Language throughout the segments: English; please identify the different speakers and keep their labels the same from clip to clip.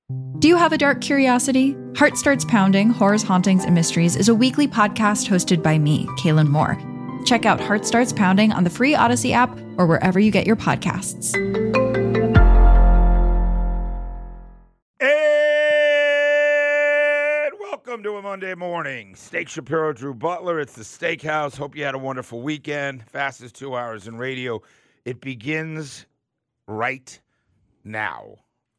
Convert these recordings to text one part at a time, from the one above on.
Speaker 1: Do you have a dark curiosity? Heart Starts Pounding, Horrors, Hauntings, and Mysteries is a weekly podcast hosted by me, Kaylin Moore. Check out Heart Starts Pounding on the free Odyssey app or wherever you get your podcasts.
Speaker 2: And welcome to a Monday morning. Steak Shapiro, Drew Butler. It's the Steakhouse. Hope you had a wonderful weekend. Fastest 2 hours in radio. It begins right now.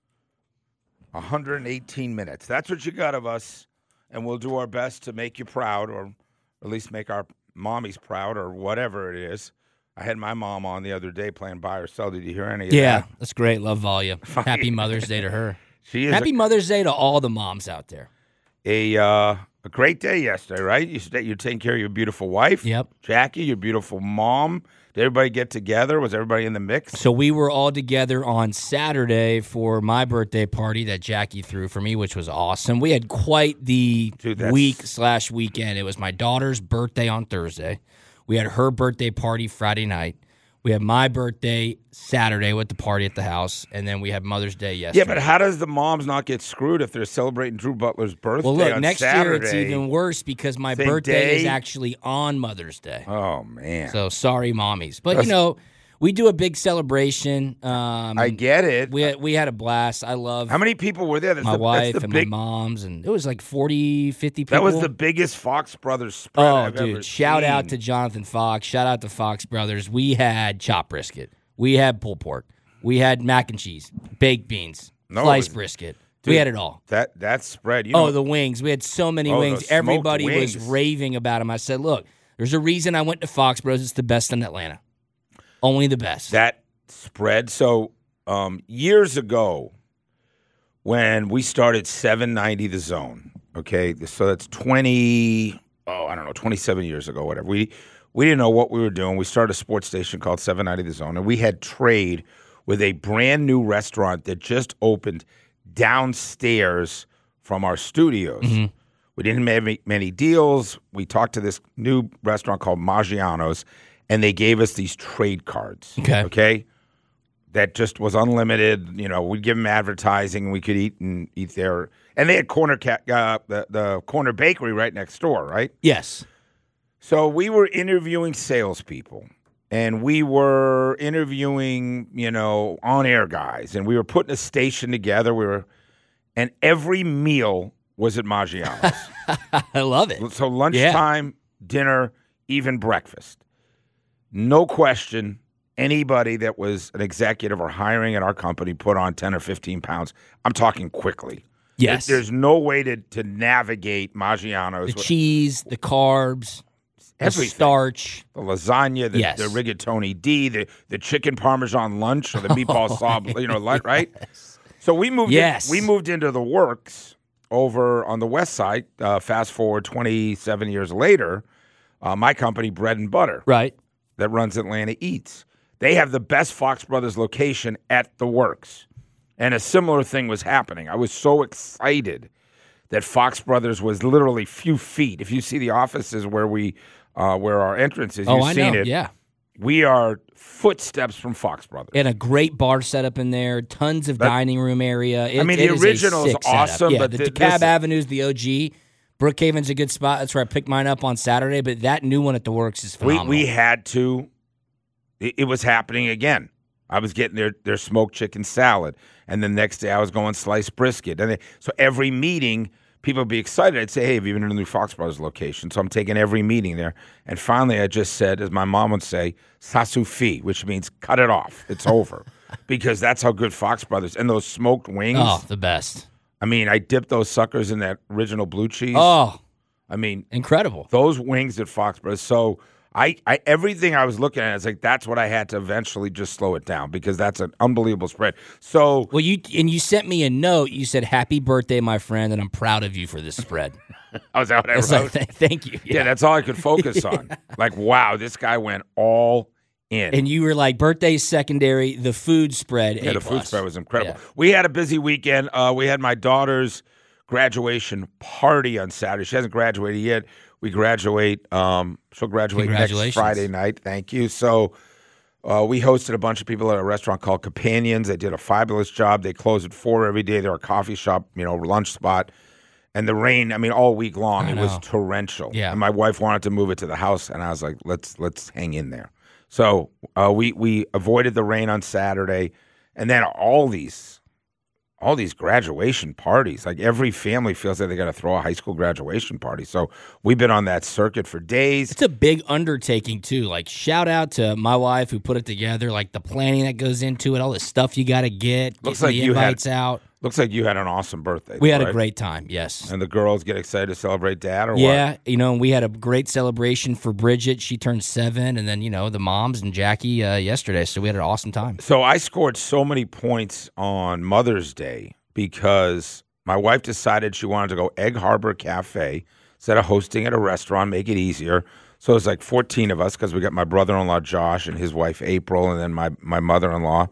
Speaker 2: 118 minutes. That's what you got of us, and we'll do our best to make you proud, or at least make our mommies proud, or whatever it is. I had my mom on the other day playing Buy or Sell. Did you hear any of that?
Speaker 3: Yeah, that's great. Love Volume. Happy Mother's Day to her.
Speaker 2: She is
Speaker 3: Happy Mother's Day to all the moms out there.
Speaker 2: A great day yesterday, right? You're taking care of your beautiful wife.
Speaker 3: Yep.
Speaker 2: Jackie, your beautiful mom. Did everybody get together? Was everybody in the mix?
Speaker 3: So we were all together on Saturday for my birthday party that Jackie threw for me, which was awesome. We had quite the week/weekend. It was my daughter's birthday on Thursday. We had her birthday party Friday night. We had my birthday Saturday with the party at the house, and then we had Mother's Day yesterday.
Speaker 2: Yeah, but how does the moms not get screwed if they're celebrating Drew Butler's birthday on Saturday?
Speaker 3: Well, look, next year it's even worse because my birthday is actually on Mother's Day.
Speaker 2: Oh, man.
Speaker 3: So sorry, mommies. But, we do a big celebration.
Speaker 2: I get it.
Speaker 3: We had a blast. I love
Speaker 2: How many people were there?
Speaker 3: my wife and my moms, and it was like 40, 50 people.
Speaker 2: That was the biggest Fox Brothers spread I've ever seen.
Speaker 3: Shout out to Jonathan Fox. Shout out to Fox Brothers. We had chopped brisket. We had pulled pork. We had mac and cheese, baked beans, sliced brisket.
Speaker 2: Dude,
Speaker 3: we had it all.
Speaker 2: That spread.
Speaker 3: The wings. We had so many wings. Everybody was raving about them. I said, look, there's a reason I went to Fox Bros. It's the best in Atlanta. Only the best.
Speaker 2: That spread. So years ago, when we started 790 The Zone, okay, so that's 27 years ago, whatever. We didn't know what we were doing. We started a sports station called 790 The Zone, and we had trade with a brand new restaurant that just opened downstairs from our studios. Mm-hmm. We didn't make many deals. We talked to this new restaurant called Maggiano's, and they gave us these trade cards. Okay. That just was unlimited. We'd give them advertising, and we could eat there. And they had the Corner Bakery right next door, right?
Speaker 3: Yes.
Speaker 2: So we were interviewing salespeople, and we were interviewing, on-air guys, and we were putting a station together. And every meal was at Maggiano's.
Speaker 3: I love it.
Speaker 2: So lunchtime, dinner, even breakfast. No question, anybody that was an executive or hiring at our company put on 10 or 15 pounds. I'm talking quickly.
Speaker 3: Yes.
Speaker 2: There's no way to navigate Maggiano's.
Speaker 3: The cheese, the carbs,
Speaker 2: everything.
Speaker 3: The starch.
Speaker 2: The lasagna, the rigatoni D, the chicken parmesan lunch, or the meatball saab, right?
Speaker 3: Yes.
Speaker 2: So we moved into the works over on the west side. Fast forward 27 years later, my company, Bread and Butter.
Speaker 3: Right.
Speaker 2: That runs Atlanta Eats. They have the best Fox Brothers location at the works. And a similar thing was happening. I was so excited that Fox Brothers was literally few feet. If you see the offices where our entrance is, you've seen it.
Speaker 3: Yeah.
Speaker 2: We are footsteps from Fox Brothers.
Speaker 3: And a great bar setup in there, tons of dining room area.
Speaker 2: The original is awesome.
Speaker 3: Yeah,
Speaker 2: but
Speaker 3: the DeKalb Avenue is the OG. Brookhaven's a good spot. That's where I picked mine up on Saturday, but that new one at the works is phenomenal.
Speaker 2: We had to. It was happening again. I was getting their smoked chicken salad, and the next day I was going sliced brisket. So every meeting, people would be excited. I'd say, hey, have you been to the new Fox Brothers location? So I'm taking every meeting there. And finally I just said, as my mom would say, ça suffit, which means cut it off. It's over. Because that's how good Fox Brothers. And those smoked wings.
Speaker 3: Oh, the best.
Speaker 2: I dipped those suckers in that original blue cheese.
Speaker 3: Oh,
Speaker 2: incredible. Those wings at Fox Brothers. So I everything I was looking at, it's like that's what I had to eventually just slow it down because that's an unbelievable spread. So
Speaker 3: you sent me a note. You said, "Happy birthday, my friend," and I'm proud of you for this spread.
Speaker 2: Was that what I wrote?
Speaker 3: Thank you.
Speaker 2: Yeah, that's all I could focus on. Like, wow, this guy went all in.
Speaker 3: And you were like, birthday's secondary, the food spread.
Speaker 2: Yeah, the food spread was incredible.
Speaker 3: Yeah.
Speaker 2: We had a busy weekend. We had my daughter's graduation party on Saturday. She hasn't graduated yet. We graduate. She'll graduate next Friday night. Thank you. So We hosted a bunch of people at a restaurant called Companions. They did a fabulous job. They close at 4 every day. They're a coffee shop, lunch spot. And the rain, all week long, it was torrential.
Speaker 3: Yeah.
Speaker 2: And my wife wanted to move it to the house, and I was like, let's hang in there. So we avoided the rain on Saturday, and then all these graduation parties. Like every family feels like they got to throw a high school graduation party. So we've been on that circuit for days.
Speaker 3: It's a big undertaking too. Like shout out to my wife who put it together. Like the planning that goes into it, all the stuff you got to get.
Speaker 2: Looks like
Speaker 3: the invites out.
Speaker 2: Looks like you had an awesome birthday.
Speaker 3: We had a great time, yes.
Speaker 2: And the girls get excited to celebrate Dad or what?
Speaker 3: Yeah, we had a great celebration for Bridget. She turned 7, and then, the moms and Jackie yesterday, so we had an awesome time.
Speaker 2: So I scored so many points on Mother's Day because my wife decided she wanted to go Egg Harbor Cafe instead of hosting at a restaurant, make it easier. So it was like 14 of us because we got my brother-in-law Josh and his wife April and then my mother-in-law.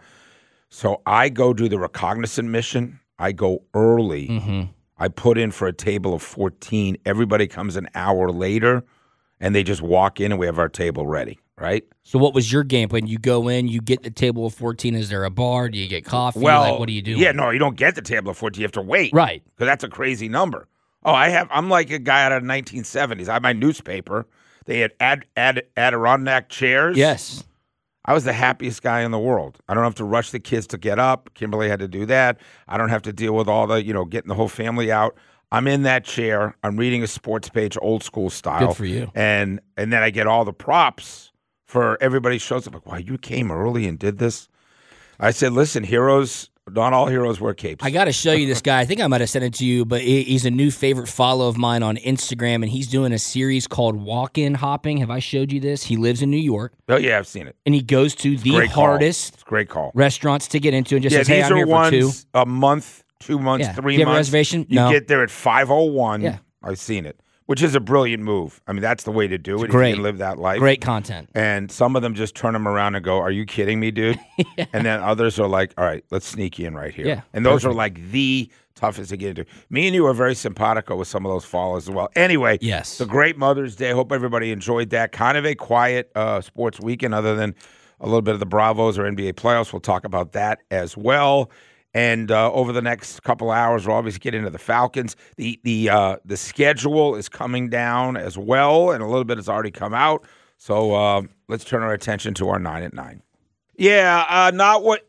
Speaker 2: So I go do the recognizance mission. I go early.
Speaker 3: Mm-hmm.
Speaker 2: I put in for a table of 14. Everybody comes an hour later, and they just walk in, and we have our table ready, right?
Speaker 3: So what was your game plan? You go in, you get the table of 14. Is there a bar? Do you get coffee?
Speaker 2: Well,
Speaker 3: what do you do?
Speaker 2: Yeah, no, you don't get the table of 14. You have to wait.
Speaker 3: Right.
Speaker 2: Because that's a crazy number. Oh, I'm like a guy out of the 1970s. I have my newspaper. They had Adirondack chairs.
Speaker 3: Yes.
Speaker 2: I was the happiest guy in the world. I don't have to rush the kids to get up. Kimberly had to do that. I don't have to deal with all the, getting the whole family out. I'm in that chair. I'm reading a sports page, old school style.
Speaker 3: Good for you.
Speaker 2: And then I get all the props for everybody shows up. Like, wow, you came early and did this? I said, listen, heroes, not all heroes wear capes.
Speaker 3: I got to show you this guy. I think I might have sent it to you, but he's a new favorite follow of mine on Instagram, and he's doing a series called Walk-In Hopping. Have I showed you this? He lives in New York.
Speaker 2: Oh, yeah, I've seen it.
Speaker 3: And he goes to the hardest
Speaker 2: great call.
Speaker 3: restaurants to get into and just says, hey, I'm here for 2.
Speaker 2: A month, 2 months, 3 months.
Speaker 3: Do you have a reservation?
Speaker 2: You get there at 5:01.
Speaker 3: Yeah.
Speaker 2: I've seen it, which is a brilliant move. That's the way to do it.
Speaker 3: Great.
Speaker 2: If you can live that life.
Speaker 3: Great content.
Speaker 2: And some of them just turn them around and go, are you kidding me, dude?
Speaker 3: Yeah.
Speaker 2: And then others are like, all right, let's sneak you in right here.
Speaker 3: Yeah,
Speaker 2: and those are like the toughest to get into. Me and you are very simpatico with some of those followers as well. Anyway,
Speaker 3: yes.
Speaker 2: It's a great Mother's Day. Hope everybody enjoyed that. Kind of a quiet sports weekend other than a little bit of the Bravos or NBA playoffs. We'll talk about that as well. And over the next couple hours, we'll obviously get into the Falcons. The schedule is coming down as well, and a little bit has already come out. So let's turn our attention to our 9 at 9. Yeah, not what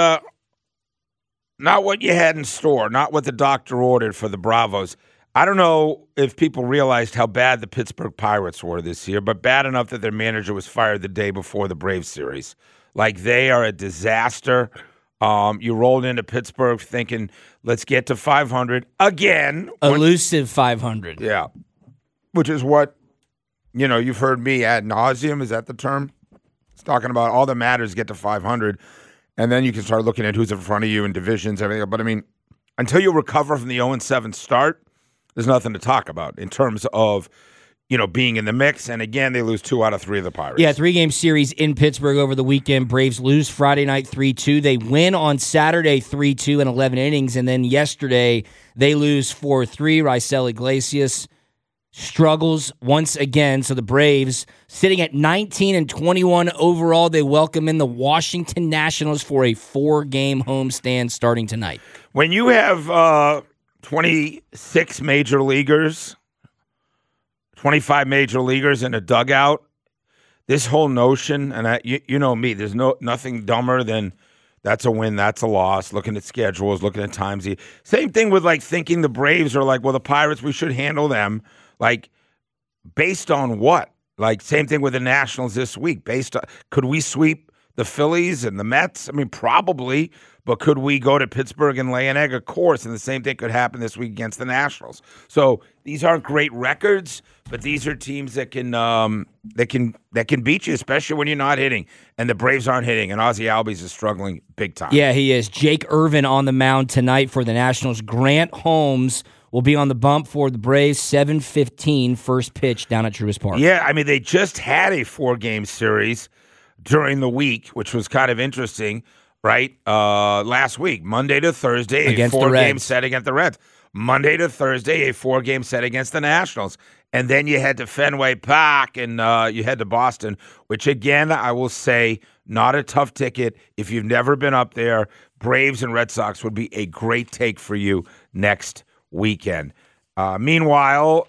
Speaker 2: you had in store, not what the doctor ordered for the Bravos. I don't know if people realized how bad the Pittsburgh Pirates were this year, but bad enough that their manager was fired the day before the Braves series. Like, they are a disaster. You rolled into Pittsburgh thinking, let's get to 500 again.
Speaker 3: Elusive 500.
Speaker 2: Yeah. Which is what, you've heard me ad nauseum. Is that the term? It's talking about all that matters, get to 500. And then you can start looking at who's in front of you in divisions, everything. But, until you recover from the 0-7 start, there's nothing to talk about in terms of, being in the mix. And again, they lose 2 out of 3 of the Pirates.
Speaker 3: Yeah, 3-game series in Pittsburgh over the weekend. Braves lose Friday night 3-2. They win on Saturday 3-2 in 11 innings. And then yesterday, they lose 4-3. Raisel Iglesias struggles once again. So the Braves, sitting at 19-21 overall, they welcome in the Washington Nationals for a 4-game homestand starting tonight.
Speaker 2: When you have 26 major leaguers, 25 major leaguers in a dugout, this whole notion, and you know me, there's nothing dumber than that's a win, that's a loss, looking at schedules, looking at times. Same thing with thinking the Braves are well, the Pirates, we should handle them. Based on what? Same thing with the Nationals this week. Based on, could we sweep the Phillies and the Mets? Probably. But could we go to Pittsburgh and lay an egg? Of course. And the same thing could happen this week against the Nationals. So these aren't great records, but these are teams that can beat you, especially when you're not hitting. And the Braves aren't hitting. And Ozzie Albies is struggling big time.
Speaker 3: Yeah, he is. Jake Irvin on the mound tonight for the Nationals. Grant Holmes will be on the bump for the Braves. 7:15 first pitch down at Truist Park.
Speaker 2: Yeah, they just had a 4-game series during the week, which was kind of interesting. Right? Last week, Monday to Thursday,
Speaker 3: against
Speaker 2: a 4-game set against the Reds. Monday to Thursday, a 4-game set against the Nationals. and then you head to Fenway Park, and you head to Boston, which, again, I will say, not a tough ticket. If you've never been up there, Braves and Red Sox would be a great take for you next weekend. Meanwhile,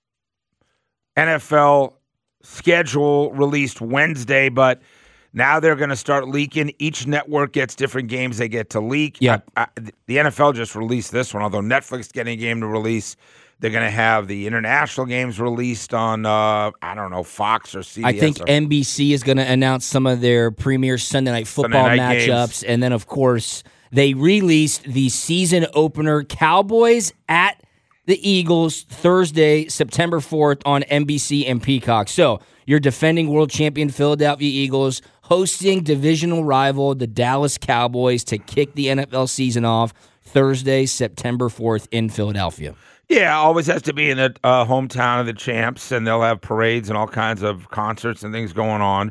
Speaker 2: NFL schedule released Wednesday, but now they're going to start leaking. Each network gets different games they get to leak.
Speaker 3: Yeah.
Speaker 2: The NFL just released this one, although Netflix getting a game to release. They're going to have the international games released on, Fox or CBS.
Speaker 3: I think NBC is going to announce some of their premier Sunday Night Football matchups. And then, of course, they released the season opener, Cowboys at the Eagles, Thursday, September 4th on NBC and Peacock. So your defending world champion Philadelphia Eagles hosting divisional rival, the Dallas Cowboys, to kick the NFL season off Thursday, September 4th in Philadelphia.
Speaker 2: Yeah, always has to be in the hometown of the champs, and they'll have parades and all kinds of concerts and things going on.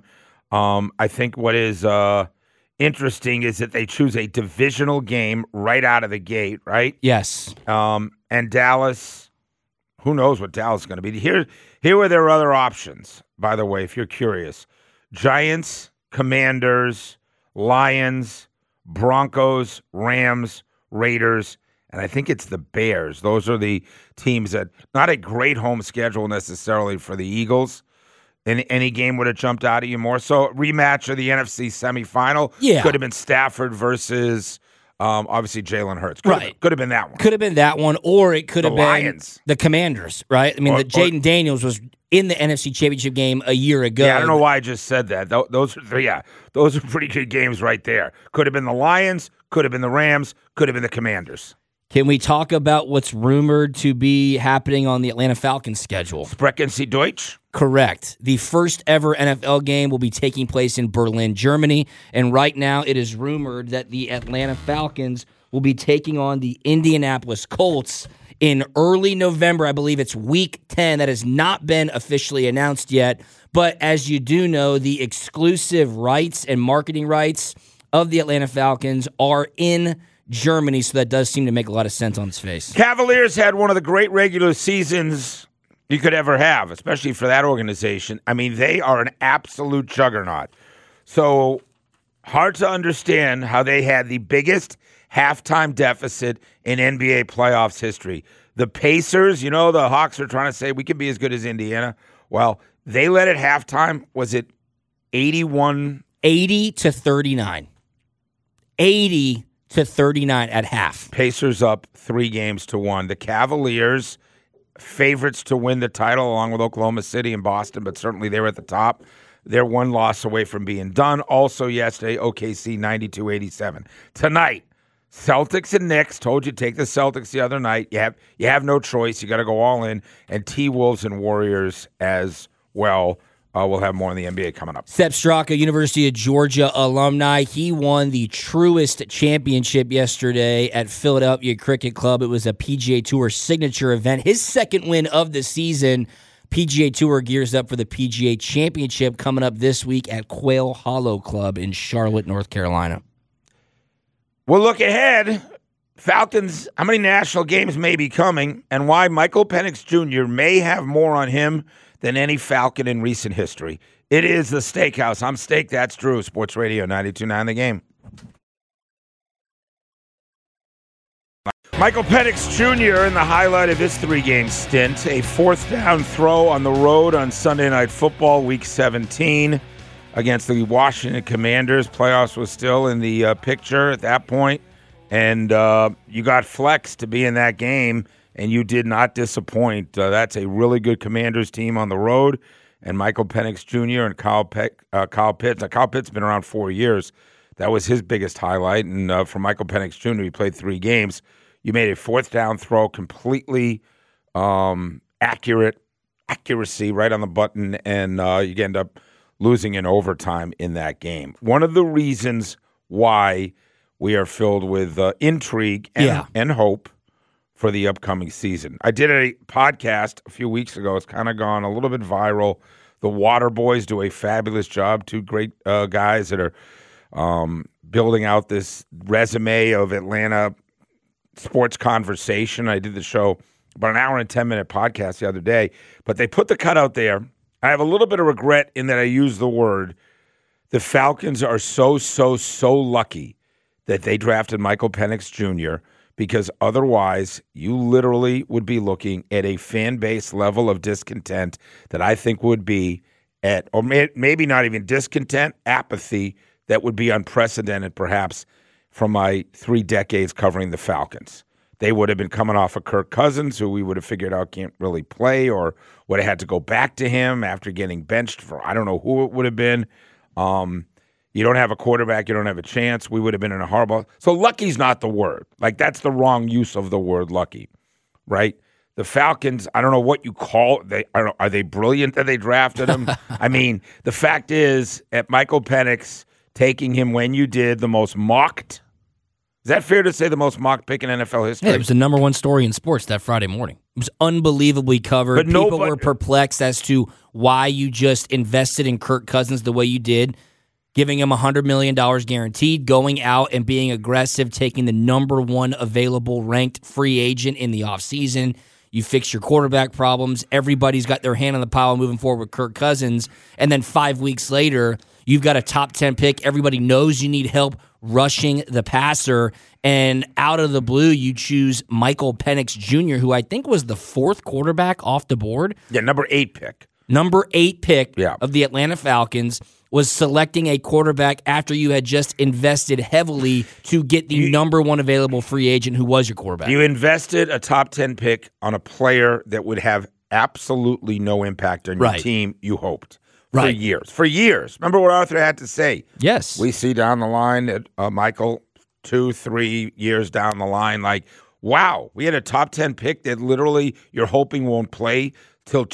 Speaker 2: I think what is interesting is that they choose a divisional game right out of the gate, right?
Speaker 3: Yes.
Speaker 2: And Dallas, who knows what Dallas is going to be. Here are their other options, by the way, if you're curious. Giants, Commanders, Lions, Broncos, Rams, Raiders, and I think it's the Bears. Those are the teams that, not a great home schedule necessarily for the Eagles. Any game would have jumped out at you more. So rematch of the NFC semifinal.
Speaker 3: Yeah.
Speaker 2: Could have been Stafford versus obviously Jalen Hurts. Could have been that one.
Speaker 3: Could have been that one, or it could have been
Speaker 2: Lions.
Speaker 3: The Commanders, right? I mean, Jaden Daniels was in the NFC Championship game a year ago.
Speaker 2: Yeah, I don't know why I just said that. Those are pretty good games right there. Could have been the Lions, could have been the Rams, could have been the Commanders.
Speaker 3: Can we talk about what's rumored to be happening on the Atlanta Falcons schedule?
Speaker 2: Sprechen Sie Deutsch?
Speaker 3: Correct. The first ever NFL game will be taking place in Berlin, Germany, and right now it is rumored that the Atlanta Falcons will be taking on the Indianapolis Colts in early November. I believe it's week 10. That has not been officially announced yet, but as you do know, the exclusive rights and marketing rights of the Atlanta Falcons are in Germany, so that does seem to make a lot of sense on its face.
Speaker 2: Cavaliers had one of the great regular seasons you could ever have, especially for that organization. I mean, they are an absolute juggernaut. So hard to understand how they had the biggest halftime deficit in NBA playoffs history. The Pacers, the Hawks are trying to say we could be as good as Indiana. Well, they led at halftime. Was it 80-39?
Speaker 3: 80-39 at half.
Speaker 2: Pacers up 3-1. The Cavaliers, favorites to win the title along with Oklahoma City and Boston, but certainly they're at the top. They're one loss away from being done. Also yesterday, OKC 92-87. Tonight, Celtics and Knicks. Told you take the Celtics the other night. You have no choice. You got to go all in. And T-Wolves and Warriors as well. We'll have more in the NBA coming up.
Speaker 3: Sepp Straka, University of Georgia alumni. He won the Truist Championship yesterday at Philadelphia Cricket Club. It was a PGA Tour signature event. His second win of the season. PGA Tour gears up for the PGA Championship coming up this week at Quail Hollow Club in Charlotte, North Carolina.
Speaker 2: We'll look ahead. Falcons, how many national games may be coming, and why Michael Penix Jr. may have more on him than any Falcon in recent history. It is the Steakhouse. I'm Steak, that's Drew. Sports Radio 92.9 The Game. Michael Penix Jr. in the highlight of his 3-game stint. A 4th down throw on the road on Sunday Night Football, Week 17, against the Washington Commanders. Playoffs was still in the picture at that point, and you got flexed to be in that game, and you did not disappoint. That's a really good Commanders team on the road, and Michael Penix Jr. and Kyle Pitts. Now, Kyle Pitts has been around 4 years. That was his biggest highlight, and for Michael Penix Jr., he played 3 games. You made a 4th down throw, completely accuracy right on the button, and you end up losing in overtime in that game. One of the reasons why we are filled with intrigue and hope for the upcoming season. I did a podcast a few weeks ago. It's kind of gone a little bit viral. The Water Boys do a fabulous job. 2 great guys that are building out this resume of Atlanta sports conversation. I did the show about an hour and 10-minute podcast the other day, but they put the cut out there. I have a little bit of regret in that I used the word. The Falcons are so lucky that they drafted Michael Penix Jr., because otherwise you literally would be looking at a fan base level of discontent that I think would be at, or maybe not even discontent, apathy that would be unprecedented perhaps from my 3 decades covering the Falcons. They would have been coming off of Kirk Cousins, who we would have figured out can't really play, or would have had to go back to him after getting benched for I don't know who it would have been. You don't have a quarterback, you don't have a chance. We would have been in a horrible. So lucky's not the word. Like, that's the wrong use of the word lucky, right? The Falcons, I don't know what you call it. Are they brilliant that they drafted him? I mean, the fact is, at Michael Penix, taking him when you did, the most mocked. Is that fair to say the most mocked pick in NFL history?
Speaker 3: Yeah, it was the number one story in sports that Friday morning. It was unbelievably covered. But people were perplexed as to why you just invested in Kirk Cousins the way you did, giving him $100 million guaranteed, going out and being aggressive, taking the number one available ranked free agent in the offseason. You fix your quarterback problems. Everybody's got their hand on the pile moving forward with Kirk Cousins. And then 5 weeks later, you've got a top 10 pick. Everybody knows you need help rushing the passer. And out of the blue, you choose Michael Penix Jr., who I think was the 4th quarterback off the board.
Speaker 2: Yeah, number 8 pick.
Speaker 3: Number 8 pick of the Atlanta Falcons was selecting a quarterback after you had just invested heavily to get the number one available free agent who was your quarterback.
Speaker 2: You invested a top 10 pick on a player that would have absolutely no impact on your team, you hoped. For years. For years. Remember what Arthur had to say?
Speaker 3: Yes.
Speaker 2: We see down the line that Michael, 2-3 years down the line, like, wow, we had a top 10 pick that literally you're hoping won't play till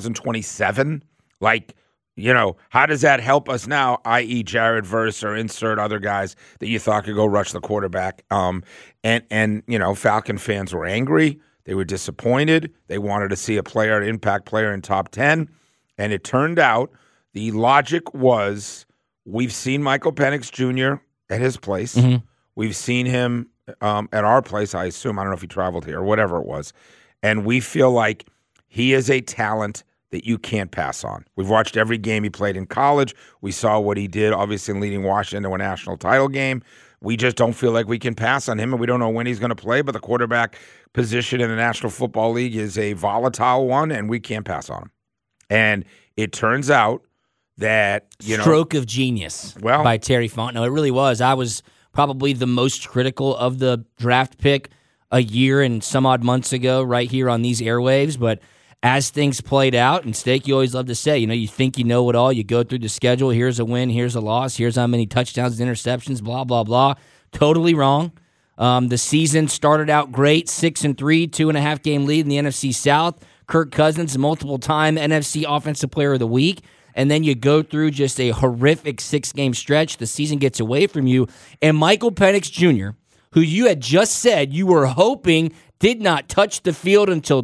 Speaker 2: 2027. Like, you know, how does that help us now, i.e. Jared Verse or insert other guys that you thought could go rush the quarterback? And you know, Falcon fans were angry. They were disappointed. They wanted to see a player, an impact player in top 10. And it turned out the logic was we've seen Michael Penix Jr. at his place. Mm-hmm. We've seen him at our place, I assume. I don't know if he traveled here or whatever it was. And we feel like he is a talent that you can't pass on. We've watched every game he played in college. We saw what he did, obviously, in leading Washington to a national title game. We just don't feel like we can pass on him, and we don't know when he's going to play, but the quarterback position in the National Football League is a volatile one, and we can't pass on him. And it turns out that,
Speaker 3: Stroke of genius by Terry Fontenot. It really was. I was probably the most critical of the draft pick a year and some odd months ago right here on these airwaves, but as things played out, and Steak, you always love to say, you think you know it all. You go through the schedule. Here's a win. Here's a loss. Here's how many touchdowns and interceptions, blah, blah, blah. Totally wrong. The season started out great, 6-3, 2.5-game lead in the NFC South. Kirk Cousins, multiple-time NFC Offensive Player of the Week. And then you go through just a horrific 6-game stretch. The season gets away from you. And Michael Penix Jr., who you had just said you were hoping did not touch the field until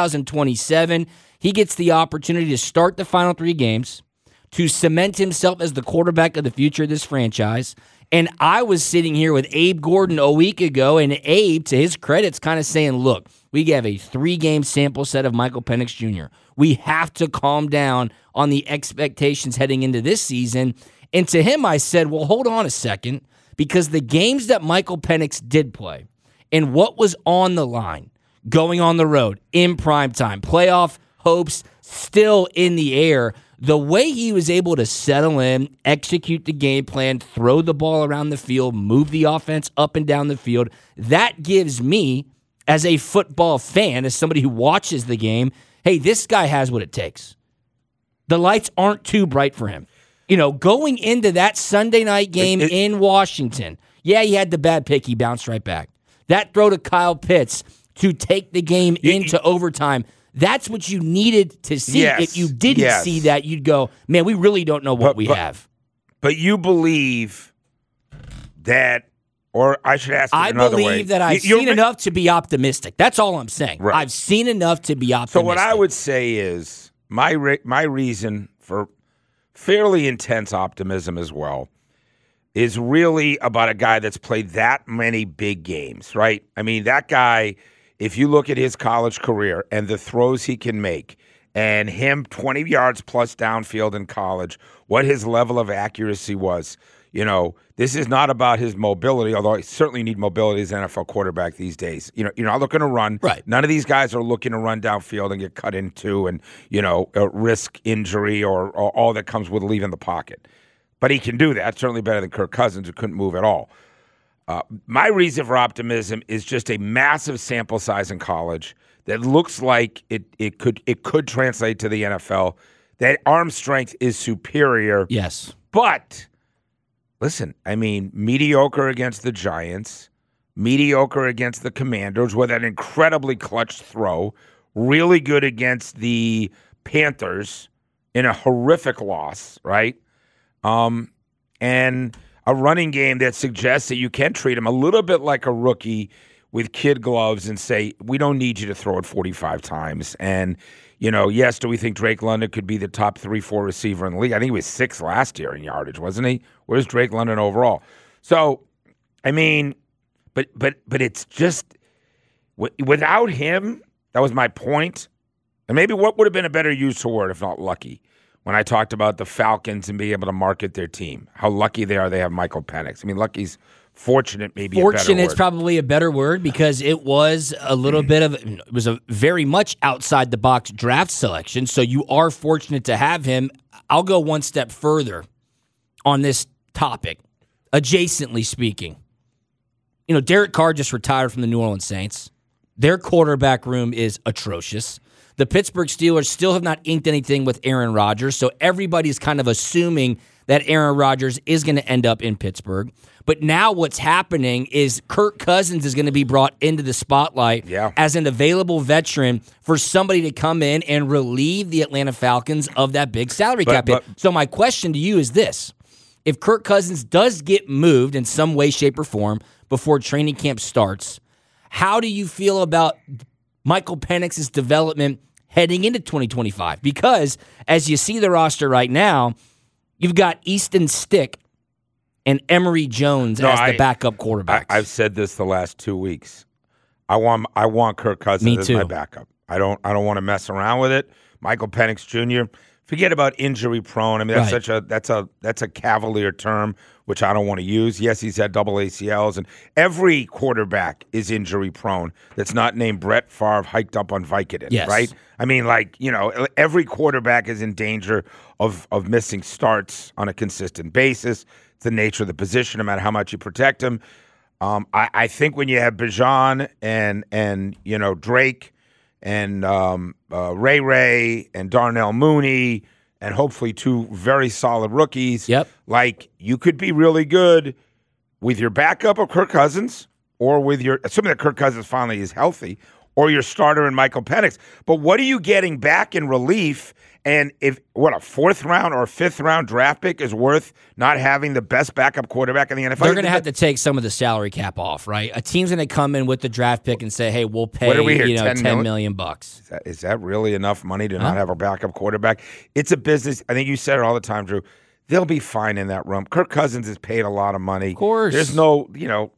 Speaker 3: 2027. He gets the opportunity to start the final 3 games, to cement himself as the quarterback of the future of this franchise. And I was sitting here with Abe Gordon a week ago, and Abe, to his credit, is kind of saying, look, we have a 3-game sample set of Michael Penix Jr. We have to calm down on the expectations heading into this season. And to him, I said, well, hold on a second, because the games that Michael Penix did play, and what was on the line, going on the road, in primetime, playoff hopes still in the air, the way he was able to settle in, execute the game plan, throw the ball around the field, move the offense up and down the field, that gives me, as a football fan, as somebody who watches the game, hey, this guy has what it takes. The lights aren't too bright for him. Going into that Sunday night game in Washington, yeah, he had the bad pick. He bounced right back. That throw to Kyle Pitts to take the game into overtime, that's what you needed to see.
Speaker 2: Yes,
Speaker 3: if you didn't see that, you'd go, man, we really don't know what we have.
Speaker 2: But you believe that, or I should ask it another way.
Speaker 3: I believe that I've seen enough to be optimistic. That's all I'm saying. Right. I've seen enough to be optimistic.
Speaker 2: So what I would say is my reason for fairly intense optimism as well is really about a guy that's played that many big games, right? I mean, that guy if you look at his college career and the throws he can make, and him 20 yards plus downfield in college, what his level of accuracy was, this is not about his mobility, although I certainly need mobility as an NFL quarterback these days. You're not looking to run.
Speaker 3: Right.
Speaker 2: None of these guys are looking to run downfield and get cut into and, risk injury or all that comes with leaving the pocket. But he can do that, certainly better than Kirk Cousins, who couldn't move at all. My reason for optimism is just a massive sample size in college that looks like it could translate to the NFL. That arm strength is superior.
Speaker 3: Yes.
Speaker 2: But listen, mediocre against the Giants, mediocre against the Commanders with an incredibly clutch throw, really good against the Panthers in a horrific loss, right? And a running game that suggests that you can treat him a little bit like a rookie with kid gloves and say, we don't need you to throw it 45 times. And, yes, do we think Drake London could be the top 3-4 receiver in the league? I think he was 6th last year in yardage, wasn't he? Where's Drake London overall? So, but it's just, without him, that was my point. And maybe what would have been a better use of word if not lucky? When I talked about the Falcons and being able to market their team, how lucky they are they have Michael Penix. Lucky's fortunate, maybe a better word.
Speaker 3: Fortunate's probably a better word because it was a little bit of, it was a very much outside the box draft selection. So you are fortunate to have him. I'll go one step further on this topic, adjacently speaking. Derek Carr just retired from the New Orleans Saints. Their quarterback room is atrocious. The Pittsburgh Steelers still have not inked anything with Aaron Rodgers, so everybody's kind of assuming that Aaron Rodgers is going to end up in Pittsburgh. But now what's happening is Kirk Cousins is going to be brought into the spotlight as an available veteran for somebody to come in and relieve the Atlanta Falcons of that big salary cap hit. So my question to you is this. If Kirk Cousins does get moved in some way, shape, or form before training camp starts, how do you feel about Michael Penix's development heading into 2025? Because as you see the roster right now, you've got Easton Stick and Emory Jones as the backup quarterbacks.
Speaker 2: I've said this the last 2 weeks. I want Kirk Cousins as my backup. I don't want to mess around with it. Michael Penix Jr., forget about injury prone. That's a cavalier term, which I don't want to use. Yes, he's had double ACLs, and every quarterback is injury prone that's not named Brett Favre hiked up on Vicodin, right? Every quarterback is in danger of missing starts on a consistent basis. It's the nature of the position, no matter how much you protect him. I think when you have Bijan and Drake and Ray and Darnell Mooney and hopefully 2 very solid rookies, you could be really good with your backup of Kirk Cousins or with assuming that Kirk Cousins finally is healthy, or your starter in Michael Penix. But what are you getting back in relief? And if a 4th round or 5th round draft pick is worth not having the best backup quarterback in the NFL?
Speaker 3: They're going to have to take some of the salary cap off, right? A team's going to come in with the draft pick and say, "Hey, we'll pay $10 million bucks."
Speaker 2: Is that really enough money to not have a backup quarterback? It's a business. I think you said it all the time, Drew. They'll be fine in that room. Kirk Cousins is paid a lot of money.
Speaker 3: Of course.
Speaker 2: There's no,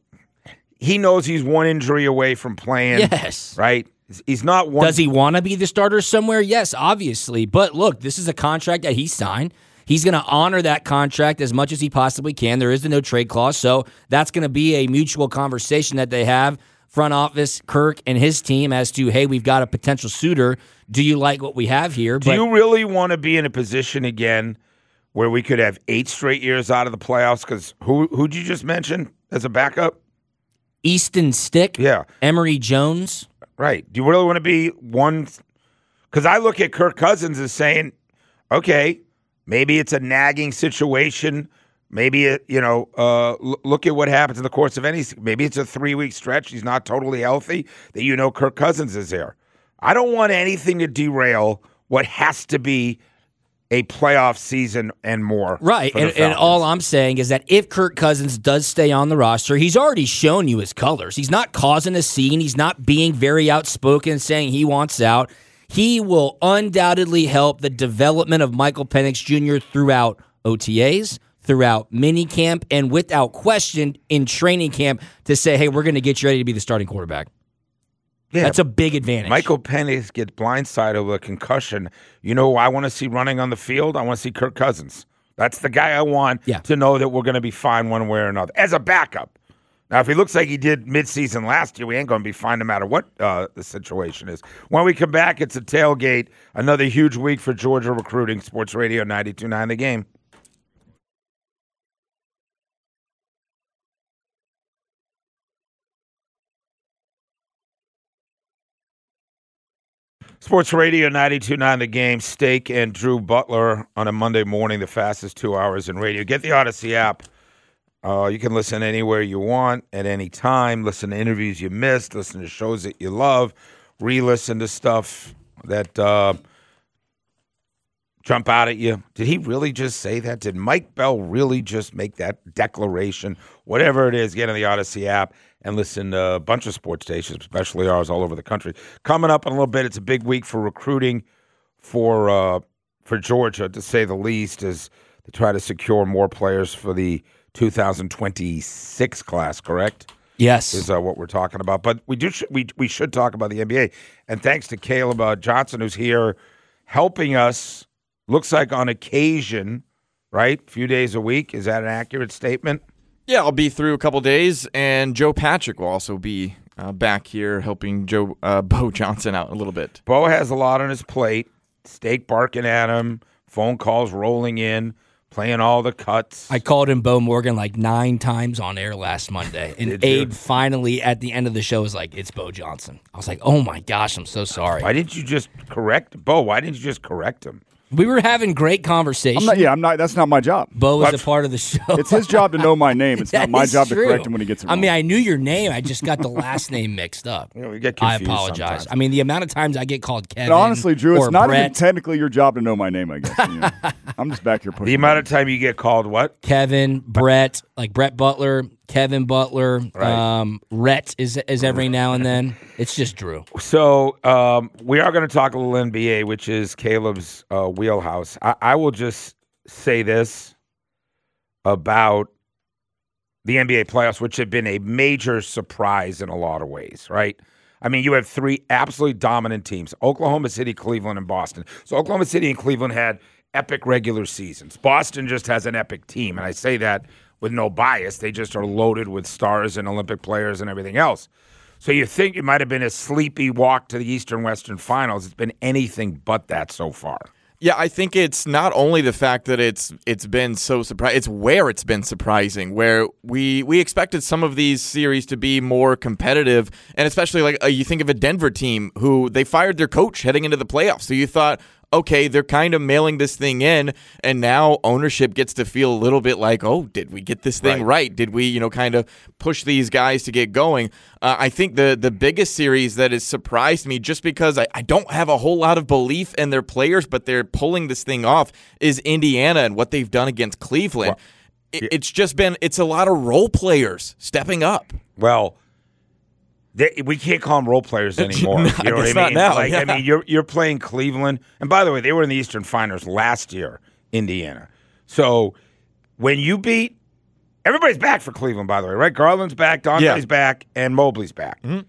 Speaker 2: he knows he's one injury away from playing.
Speaker 3: Yes.
Speaker 2: Right? He's not one.
Speaker 3: Does he want to be the starter somewhere? Yes, obviously. But look, this is a contract that he signed. He's going to honor that contract as much as he possibly can. There is the no trade clause, so that's going to be a mutual conversation that they have, front office, Kirk and his team, as to, hey, we've got a potential suitor. Do you like what we have here?
Speaker 2: Do you really want to be in a position again where we could have 8 straight years out of the playoffs? Because who'd you just mention as a backup?
Speaker 3: Easton Stick.
Speaker 2: Yeah.
Speaker 3: Emory Jones.
Speaker 2: Right. Do you really want to be one? Because I look at Kirk Cousins as saying, okay, maybe it's a nagging situation. Maybe, look at what happens in the course of maybe it's a 3-week stretch. He's not totally healthy. That Kirk Cousins is there. I don't want anything to derail what has to be a playoff season and more.
Speaker 3: Right. And all I'm saying is that if Kirk Cousins does stay on the roster, he's already shown you his colors. He's not causing a scene. He's not being very outspoken saying he wants out. He will undoubtedly help the development of Michael Penix Jr. throughout OTAs, throughout minicamp, and without question in training camp to say, hey, we're going to get you ready to be the starting quarterback.
Speaker 2: Yeah.
Speaker 3: That's a big advantage.
Speaker 2: Michael Penix gets blindsided with a concussion. You know who I want to see running on the field? I want to see Kirk Cousins. That's the guy I want to know that we're going to be fine one way or another as a backup. Now, if he looks like he did midseason last year, we ain't going to be fine no matter what the situation is. When we come back, it's a tailgate. Another huge week for Georgia recruiting. Sports Radio 92.9 The Game. Sports Radio 92.9 The Game. Steak and Drew Butler on a Monday morning, the fastest 2 hours in radio. Get the Odyssey app. You can listen anywhere you want at any time. Listen to interviews you missed. Listen to shows that you love. Re-listen to stuff that jump out at you. Did he really just say that? Did Mike Bell really just make that declaration? Whatever it is, get on the Odyssey app and listen to a bunch of sports stations, especially ours, all over the country. Coming up in a little bit, it's a big week for recruiting for Georgia, to say the least, as they try to secure more players for the 2026 class, correct?
Speaker 3: Yes.
Speaker 2: Is what we're talking about. But we should talk about the NBA. And thanks to Caleb Johnson, who's here helping us, looks like on occasion, right? A few days a week. Is that an accurate statement?
Speaker 4: Yeah, I'll be through a couple days, and Joe Patrick will also be back here helping Bo Johnson out a little bit.
Speaker 2: Bo has a lot on his plate. Steak barking at him, phone calls rolling in, playing all the cuts.
Speaker 3: I called him Bo Morgan like 9 times on air last Monday, and Abe finally at the end of the show was like, "It's Bo Johnson." I was like, "Oh my gosh, I'm so sorry."
Speaker 2: Why didn't you just correct Bo? Why didn't you just correct him?
Speaker 3: We were having great conversation.
Speaker 5: I'm not. That's not my job.
Speaker 3: Bo was a part of the show.
Speaker 5: It's his job to know my name. It's not my job to correct him when he gets it wrong.
Speaker 3: I mean, I knew your name. I just got the last name mixed up.
Speaker 2: We get
Speaker 3: I
Speaker 2: confused
Speaker 3: apologize.
Speaker 2: sometimes.
Speaker 3: I mean, the amount of times I get called Kevin.
Speaker 5: And honestly, Drew, it's
Speaker 3: or
Speaker 5: not
Speaker 3: Brett.
Speaker 5: even technically your job to know my name, I guess. You know. I'm just back here pushing.
Speaker 2: The amount of time you get called what?
Speaker 3: Kevin, Brett, like Brett Butler, Kevin Butler,
Speaker 2: Right.
Speaker 3: Rhett is every now and then. It's just Drew.
Speaker 2: So we are going to talk a little NBA, which is Caleb's wheelhouse. I will just say this about the NBA playoffs, which have been a major surprise in a lot of ways, right? I mean, you have 3 absolutely dominant teams, Oklahoma City, Cleveland, and Boston. So Oklahoma City and Cleveland had epic regular seasons. Boston just has an epic team, and I say that with no bias. They just are loaded with stars and Olympic players and everything else. So you think it might have been a sleepy walk to the Eastern-Western Finals. It's been anything but that so far.
Speaker 4: Yeah, I think it's not only the fact that it's been so surprising, it's where it's been surprising, where we expected some of these series to be more competitive, and especially like you think of a Denver team who they fired their coach heading into the playoffs. So you thought, okay, they're kind of mailing this thing in, and now ownership gets to feel a little bit like, oh, did we get this thing right? Did we, kind of push these guys to get going? I think the biggest series that has surprised me, just because I don't have a whole lot of belief in their players, but they're pulling this thing off, is Indiana and what they've done against Cleveland. Well, it's a lot of role players stepping up.
Speaker 2: Well, we can't call them role players anymore.
Speaker 4: No,
Speaker 2: you know what I mean?
Speaker 4: Now,
Speaker 2: I mean, you're playing Cleveland, and by the way, they were in the Eastern Finals last year, Indiana. So when you beat, everybody's back for Cleveland, by the way, right? Garland's back, Dante's back, and Mobley's back. Mm-hmm.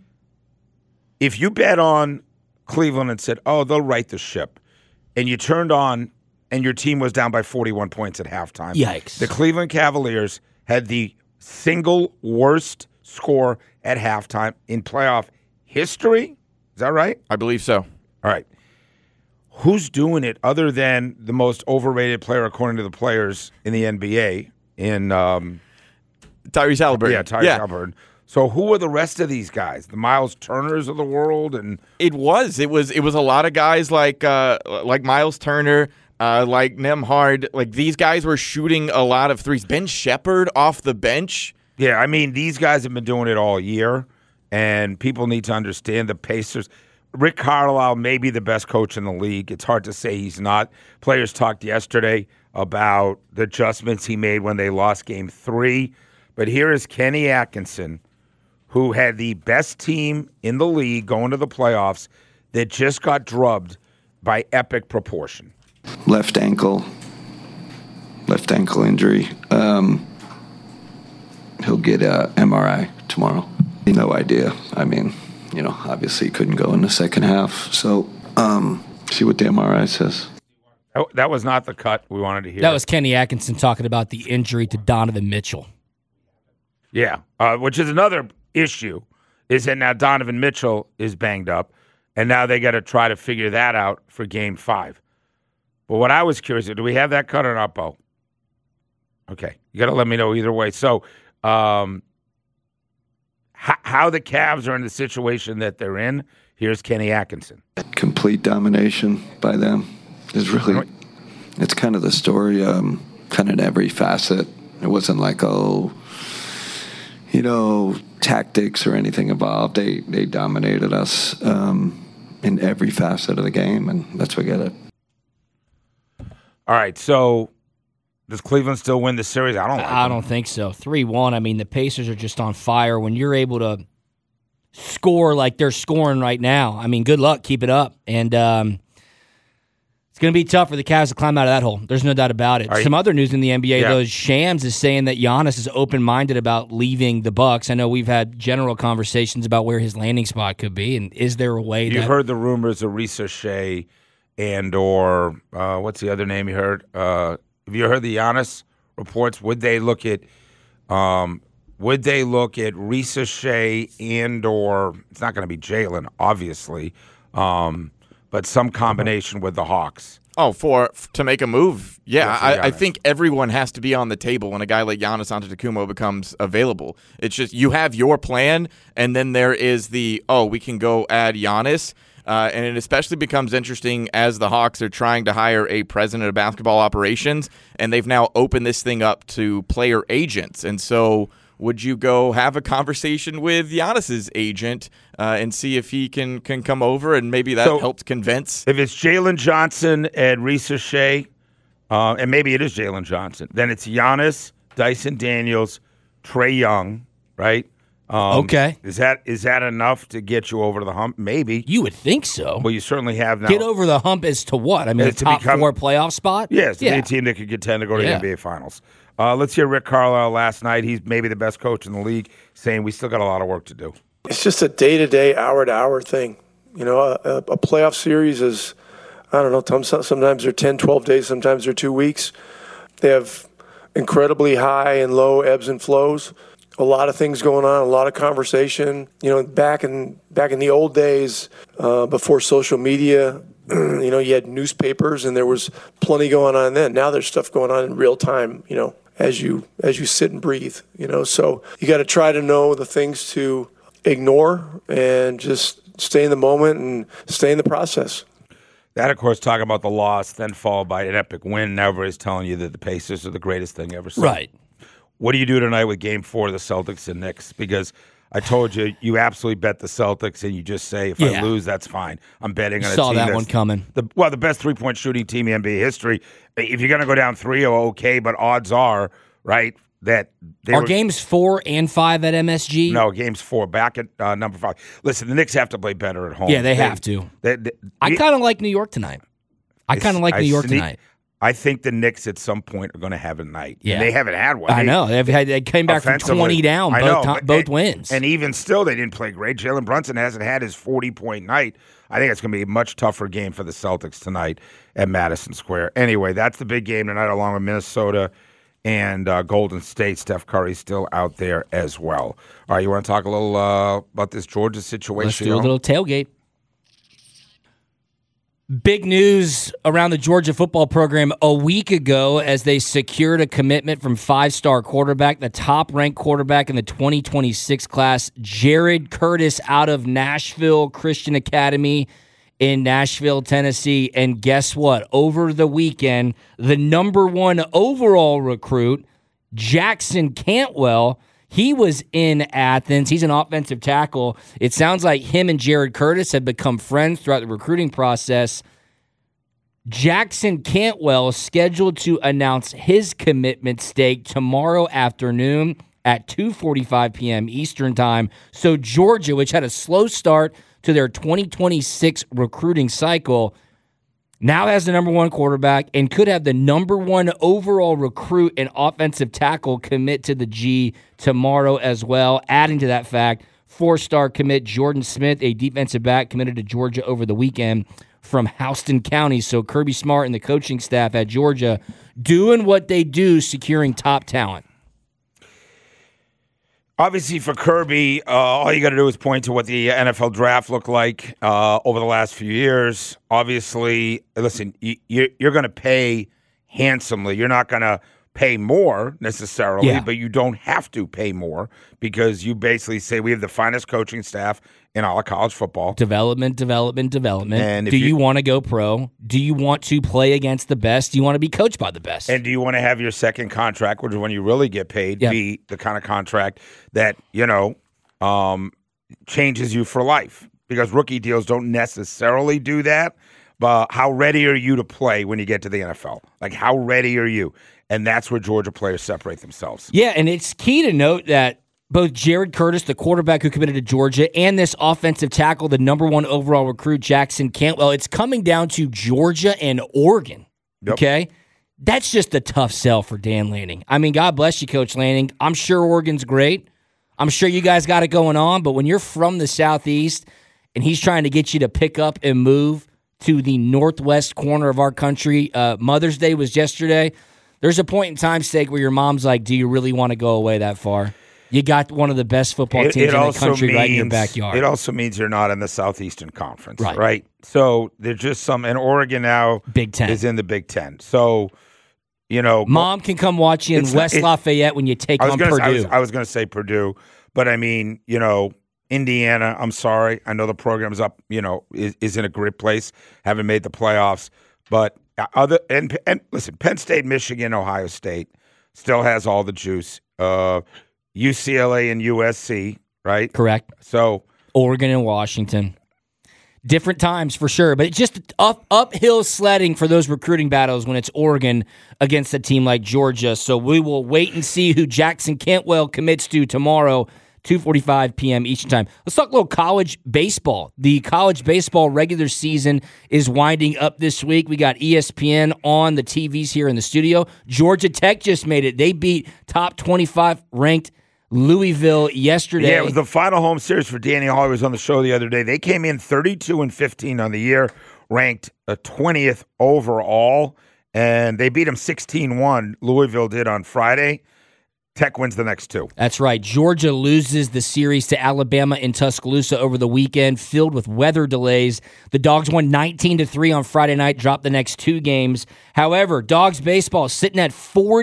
Speaker 2: If you bet on Cleveland and said, "Oh, they'll right the ship," and you turned on, and your team was down by 41 points at halftime,
Speaker 3: yikes!
Speaker 2: The Cleveland Cavaliers had the single worst score at halftime in playoff history. Is that right?
Speaker 4: I believe so.
Speaker 2: All right. Who's doing it other than the most overrated player, according to the players in the NBA, in
Speaker 4: Tyrese Haliburton?
Speaker 2: Yeah, Tyrese Haliburton. So who are the rest of these guys? The Miles Turners of the world? And
Speaker 4: it was a lot of guys like Miles Turner, like Nembhard. Like these guys were shooting a lot of threes. Ben Shepherd off the bench.
Speaker 2: Yeah, I mean, these guys have been doing it all year, and people need to understand the Pacers. Rick Carlisle may be the best coach in the league. It's hard to say he's not. Players talked yesterday about the adjustments he made when they lost Game 3. But here is Kenny Atkinson, who had the best team in the league going to the playoffs that just got drubbed by epic proportion.
Speaker 6: Left ankle injury. He'll get a MRI tomorrow. No idea. I mean, obviously he couldn't go in the second half. So see what the MRI says.
Speaker 2: That was not the cut we wanted to hear.
Speaker 3: That was Kenny Atkinson talking about the injury to Donovan Mitchell.
Speaker 2: Yeah, which is another issue, is that now Donovan Mitchell is banged up, and now they got to try to figure that out for Game 5. But what I was curious, do we have that cut or not, Bo? Okay, you got to let me know either way. So how the Cavs are in the situation that they're in, here's Kenny Atkinson.
Speaker 6: Complete domination by them is really, it's kind of the story, kind of in every facet. It wasn't like, tactics or anything involved. They dominated us in every facet of the game, and that's what we get it.
Speaker 2: All right, so does Cleveland still win the series? I
Speaker 3: don't think so. 3-1. I mean, the Pacers are just on fire. When you're able to score like they're scoring right now, I mean, good luck. Keep it up. And it's going to be tough for the Cavs to climb out of that hole. There's no doubt about it. Some other news in the NBA, though, Shams is saying that Giannis is open-minded about leaving the Bucks. I know we've had general conversations about where his landing spot could be, and is there a way
Speaker 2: You've heard the rumors of Risa Shea and or what's the other name you heard? Have you heard the Giannis reports? Would they look at Risa Shea and or it's not going to be Jalen, obviously, but some combination with the Hawks?
Speaker 4: Oh, to make a move? Yeah, I think everyone has to be on the table when a guy like Giannis Antetokounmpo becomes available. It's just you have your plan, and then there is we can go add Giannis. And it especially becomes interesting as the Hawks are trying to hire a president of basketball operations, and they've now opened this thing up to player agents. And so would you go have a conversation with Giannis's agent and see if he can come over, and maybe that helps convince?
Speaker 2: If it's Jalen Johnson and Risa Shea, and maybe it is Jalen Johnson, then it's Giannis, Dyson Daniels, Trae Young, right?
Speaker 3: Okay.
Speaker 2: Is that enough to get you over the hump? Maybe.
Speaker 3: You would think so.
Speaker 2: Well, you certainly have now.
Speaker 3: Get over the hump as to what? I mean, the top 4 playoff spot?
Speaker 2: Yes, to be a team that could contend to go to the NBA Finals. Let's hear Rick Carlisle last night. He's maybe the best coach in the league, saying we still got a lot of work to do.
Speaker 7: It's just a day-to-day, hour-to-hour thing. A playoff series is, I don't know, sometimes they're 10, 12 days, sometimes they're 2 weeks. They have incredibly high and low ebbs and flows. A lot of things going on, a lot of conversation. Back in the old days, before social media, you had newspapers and there was plenty going on then. Now there's stuff going on in real time, as you sit and breathe, So you got to try to know the things to ignore and just stay in the moment and stay in the process.
Speaker 2: That, of course, talking about the loss, then followed by an epic win. Now everybody's telling you that the Pacers are the greatest thing ever seen.
Speaker 3: Right.
Speaker 2: What do you do tonight with Game 4 of the Celtics and Knicks? Because I told you, you absolutely bet the Celtics, and you just say, if I lose, that's fine. I'm betting on a team
Speaker 3: saw that one coming.
Speaker 2: The best three-point shooting team in NBA history. If you're going to go down 3-0, okay, but odds are, right, that
Speaker 3: are games 4 and 5 at MSG?
Speaker 2: No, games 4 back at number 5. Listen, the Knicks have to play better at home.
Speaker 3: Yeah, they have to. I kind of like New York tonight.
Speaker 2: I think the Knicks at some point are going to have a night.
Speaker 3: Yeah.
Speaker 2: And they haven't had one.
Speaker 3: I know. They came back from 20 down both wins.
Speaker 2: And even still, they didn't play great. Jalen Brunson hasn't had his 40-point night. I think it's going to be a much tougher game for the Celtics tonight at Madison Square. Anyway, that's the big game tonight, along with Minnesota and Golden State. Steph Curry's still out there as well. All right, you want to talk a little about this Georgia situation?
Speaker 3: Let's do a little tailgate. Big news around the Georgia football program a week ago as they secured a commitment from 5-star quarterback, the top-ranked quarterback in the 2026 class, Jared Curtis out of Nashville Christian Academy in Nashville, Tennessee. And guess what? Over the weekend, the number 1 overall recruit, Jackson Cantwell, he was in Athens. He's an offensive tackle. It sounds like him and Jared Curtis have become friends throughout the recruiting process. Jackson Cantwell is scheduled to announce his commitment date tomorrow afternoon at 2:45 p.m. Eastern Time. So Georgia, which had a slow start to their 2026 recruiting cycle, now has the number 1 quarterback and could have the number 1 overall recruit and offensive tackle commit to the G tomorrow as well. Adding to that fact, 4-star commit Jordan Smith, a defensive back committed to Georgia over the weekend from Houston County. So Kirby Smart and the coaching staff at Georgia doing what they do, securing top talent.
Speaker 2: Obviously, for Kirby, all you got to do is point to what the NFL draft looked like over the last few years. Obviously, listen, you're going to pay handsomely. You're not going to pay more necessarily, but you don't have to pay more because you basically say we have the finest coaching staff in all of college football.
Speaker 3: Development.
Speaker 2: And
Speaker 3: do you want to go pro? Do you want to play against the best? Do you want to be coached by the best?
Speaker 2: And do you want to have your second contract, which is when you really get paid, be the kind of contract that, changes you for life? Because rookie deals don't necessarily do that. But how ready are you to play when you get to the NFL? Like, how ready are you? And that's where Georgia players separate themselves.
Speaker 3: Yeah, and it's key to note that both Jared Curtis, the quarterback who committed to Georgia, and this offensive tackle, the number 1 overall recruit, Jackson Cantwell, it's coming down to Georgia and Oregon, okay? That's just a tough sell for Dan Lanning. I mean, God bless you, Coach Lanning. I'm sure Oregon's great. I'm sure you guys got it going on, but when you're from the Southeast and he's trying to get you to pick up and move to the northwest corner of our country, Mother's Day was yesterday. There's a point in time, Steak, where your mom's like, do you really want to go away that far? You got one of the best football teams in the country right in your backyard.
Speaker 2: It also means you're not in the Southeastern Conference, right? So there's just some, and Oregon now
Speaker 3: Big Ten
Speaker 2: is in the Big Ten. So,
Speaker 3: Mom can come watch you in West Lafayette when you take on Purdue.
Speaker 2: I was going to say Purdue, but I mean, Indiana, I'm sorry. I know the program's up, is in a great place, haven't made the playoffs, but and listen, Penn State, Michigan, Ohio State still has all the juice. UCLA and USC, right?
Speaker 3: Correct.
Speaker 2: So
Speaker 3: Oregon and Washington. Different times for sure, but it's just uphill sledding for those recruiting battles when it's Oregon against a team like Georgia. So we will wait and see who Jackson Cantwell commits to tomorrow, 2:45 p.m. Eastern Time. Let's talk a little college baseball. The college baseball regular season is winding up this week. We got ESPN on the TVs here in the studio. Georgia Tech just made it. They beat top 25 ranked Louisville yesterday.
Speaker 2: Yeah, it was the final home series for Danny Hall. He was on the show the other day. They came in 32-15 on the year, ranked 20th overall, and they beat them 16-1. Louisville did on Friday. Tech wins the next two.
Speaker 3: That's right. Georgia loses the series to Alabama in Tuscaloosa over the weekend, filled with weather delays. The Dogs won 19-3 on Friday night, dropped the next two games. However, Dogs baseball sitting at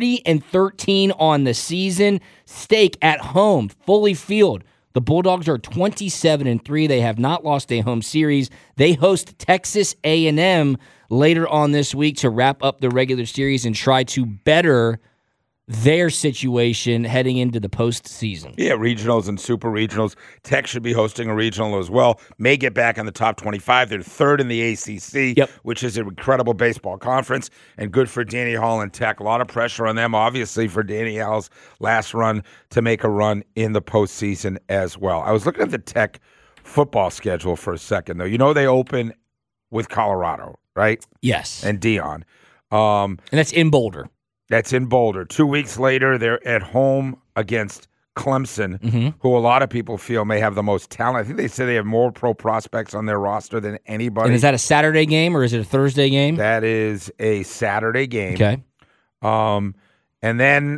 Speaker 3: 40-13 on the season. Stake at home, fully fielded. The Bulldogs are 27-3. They have not lost a home series. They host Texas A&M later on this week to wrap up the regular series and try to better their situation heading into the postseason.
Speaker 2: Yeah, regionals and super regionals. Tech should be hosting a regional as well. May get back in the top 25. They're third in the ACC, which is an incredible baseball conference, and good for Danny Hall and Tech. A lot of pressure on them, obviously, for Danny Hall's last run to make a run in the postseason as well. I was looking at the Tech football schedule for a second, though. They open with Colorado, right?
Speaker 3: Yes.
Speaker 2: And Dion.
Speaker 3: And that's in Boulder.
Speaker 2: That's in Boulder. 2 weeks later, they're at home against Clemson, who a lot of people feel may have the most talent. I think they say they have more pro prospects on their roster than anybody.
Speaker 3: And is that a Saturday game or is it a Thursday game?
Speaker 2: That is a Saturday game.
Speaker 3: Okay.
Speaker 2: And then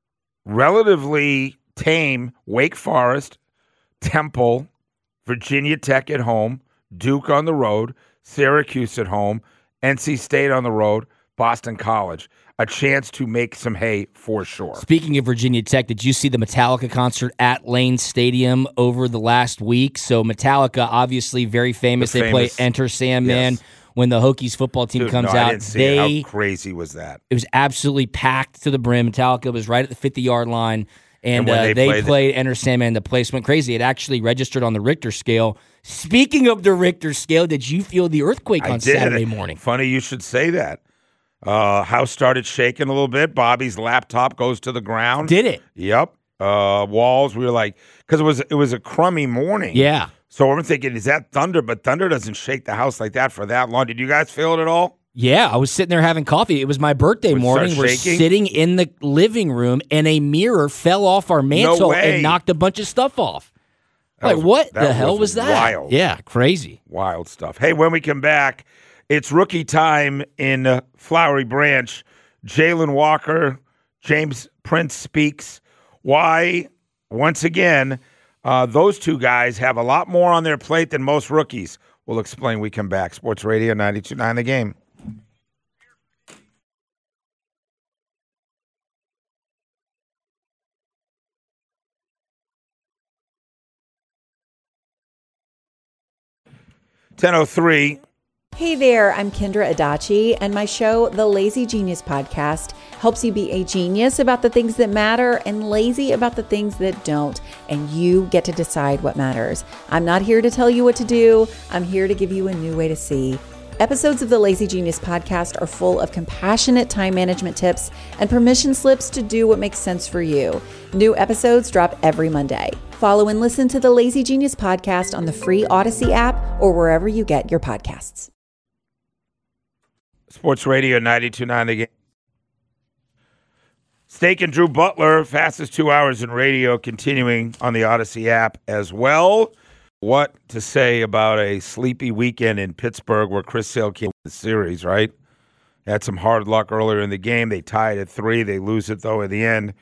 Speaker 2: relatively tame Wake Forest, Temple, Virginia Tech at home, Duke on the road, Syracuse at home, NC State on the road, Boston College. A chance to make some hay for sure.
Speaker 3: Speaking of Virginia Tech, did you see the Metallica concert at Lane Stadium over the last week? So Metallica, obviously very famous. They play Enter Sandman. Yes. When the Hokies football team comes out.
Speaker 2: I didn't see it. How crazy was that?
Speaker 3: It was absolutely packed to the brim. Metallica was right at the 50-yard line, and they played Enter Sandman. The place went crazy. It actually registered on the Richter scale. Speaking of the Richter scale, did you feel the earthquake on Saturday morning?
Speaker 2: Funny you should say that. House started shaking a little bit. Bobby's laptop goes to the ground.
Speaker 3: Did it?
Speaker 2: Yep. Walls, we were like, because it was a crummy morning.
Speaker 3: Yeah.
Speaker 2: So we're thinking, is that thunder? But thunder doesn't shake the house like that for that long. Did you guys feel it at all?
Speaker 3: Yeah, I was sitting there having coffee. It was my birthday morning. We're sitting in the living room, and a mirror fell off our mantle and knocked a bunch of stuff off. What the hell was that?
Speaker 2: Wild.
Speaker 3: Yeah, crazy.
Speaker 2: Wild stuff. Hey, when we come back, it's rookie time in Flowery Branch. Jalen Walker, James Prince speaks. Why, once again, those two guys have a lot more on their plate than most rookies. We'll explain when we come back. Sports Radio 92.9 The Game. .03.
Speaker 8: Hey there, I'm Kendra Adachi, and my show, The Lazy Genius Podcast, helps you be a genius about the things that matter and lazy about the things that don't, and you get to decide what matters. I'm not here to tell you what to do. I'm here to give you a new way to see. Episodes of the Lazy Genius Podcast are full of compassionate time management tips and permission slips to do what makes sense for you. New episodes drop every Monday. Follow and listen to the Lazy Genius Podcast on the free Odyssey app or wherever you get your podcasts.
Speaker 2: Sports Radio 92.9 The Game. Steak and Drew Butler, fastest 2 hours in radio, continuing on the Odyssey app as well. What to say about a sleepy weekend in Pittsburgh where Chris Sale came to the series, right? Had some hard luck earlier in the game. They tied at 3. They lose it, though, in the end.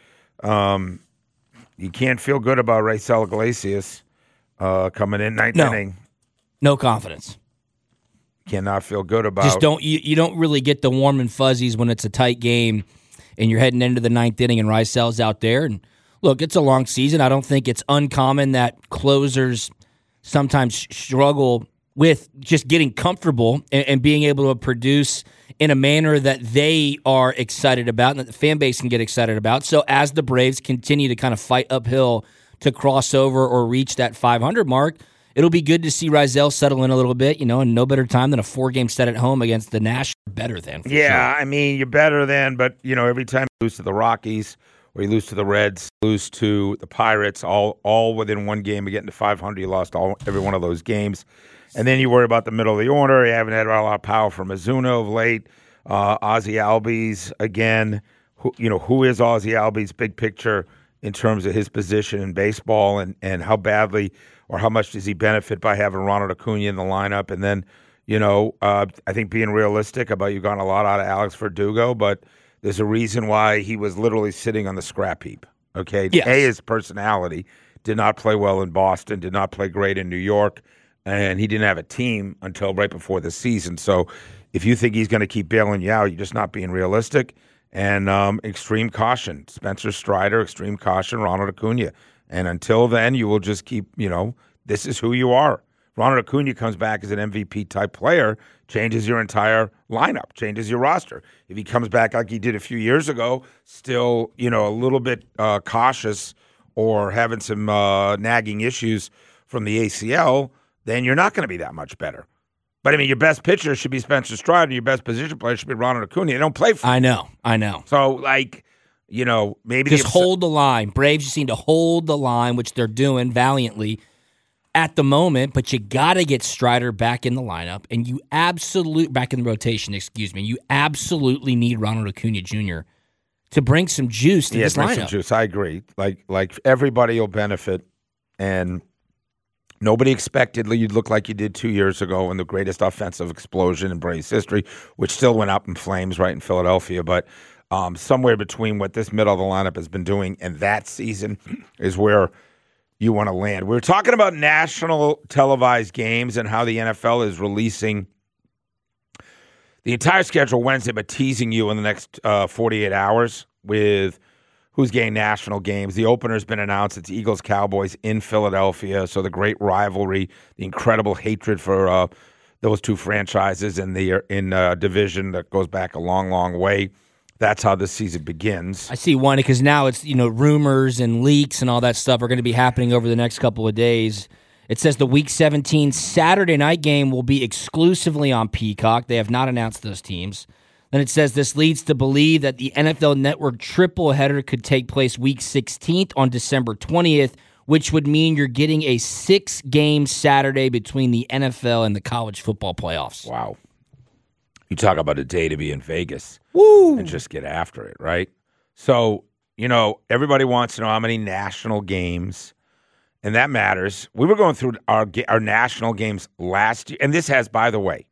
Speaker 2: You can't feel good about Raisel Iglesias coming in ninth inning.
Speaker 3: No confidence.
Speaker 2: Cannot feel good about.
Speaker 3: Just don't. You don't really get the warm and fuzzies when it's a tight game and you're heading into the ninth inning and Raisel's out there. And look, it's a long season. I don't think it's uncommon that closers sometimes struggle with just getting comfortable and being able to produce in a manner that they are excited about and that the fan base can get excited about. So as the Braves continue to kind of fight uphill to cross over or reach that 500 mark, it'll be good to see Raisel settle in a little bit, and no better time than a 4-game set at home against the Nationals. Better than.
Speaker 2: Yeah,
Speaker 3: sure.
Speaker 2: I mean, you're better than, but, every time you lose to the Rockies or you lose to the Reds, lose to the Pirates, all within one game of getting to 500, you lost every one of those games. And then you worry about the middle of the order. You haven't had a lot of power from Mizuno of late. Ozzie Albies, again, who is Ozzie Albies' big picture in terms of his position in baseball and how badly or how much does he benefit by having Ronald Acuna in the lineup? And then, I think being realistic about you got a lot out of Alex Verdugo, but there's a reason why he was literally sitting on the scrap heap. Okay,
Speaker 3: yes.
Speaker 2: His personality did not play well in Boston, did not play great in New York, and he didn't have a team until right before the season. So if you think he's going to keep bailing you out, you're just not being realistic. And extreme caution, Spencer Strider, extreme caution, Ronald Acuna. And until then, you will just keep, this is who you are. Ronald Acuna comes back as an MVP-type player, changes your entire lineup, changes your roster. If he comes back like he did a few years ago, still, a little bit cautious or having some nagging issues from the ACL, then you're not going to be that much better. But, your best pitcher should be Spencer Strider. Your best position player should be Ronald Acuna. They don't play for
Speaker 3: I know.
Speaker 2: So, maybe
Speaker 3: just hold the line. Braves just seem to hold the line, which they're doing valiantly at the moment, but you got to get Strider back in the lineup, and back in the rotation, you absolutely need Ronald Acuna Jr. to bring some juice to this lineup. Some
Speaker 2: juice. I agree. Like everybody will benefit, and nobody expected you'd look like you did 2 years ago in the greatest offensive explosion in Braves history, which still went up in flames right in Philadelphia, but somewhere between what this middle of the lineup has been doing and that season is where you want to land. We were talking about national televised games and how the NFL is releasing the entire schedule Wednesday, but teasing you in the next 48 hours with who's getting national games. The opener's been announced. It's Eagles-Cowboys in Philadelphia, so the great rivalry, the incredible hatred for those two franchises in the division that goes back a long, long way. That's how this season begins.
Speaker 3: I see one because now it's, rumors and leaks and all that stuff are going to be happening over the next couple of days. It says the Week 17 Saturday night game will be exclusively on Peacock. They have not announced those teams. Then it says this leads to believe that the NFL Network triple header could take place Week 16th on December 20th, which would mean you're getting a 6-game Saturday between the NFL and the college football playoffs.
Speaker 2: Wow. You talk about a day to be in Vegas.
Speaker 3: Woo!
Speaker 2: And just get after it, right? So, everybody wants to know how many national games and that matters. We were going through our national games last year, and this has, by the way,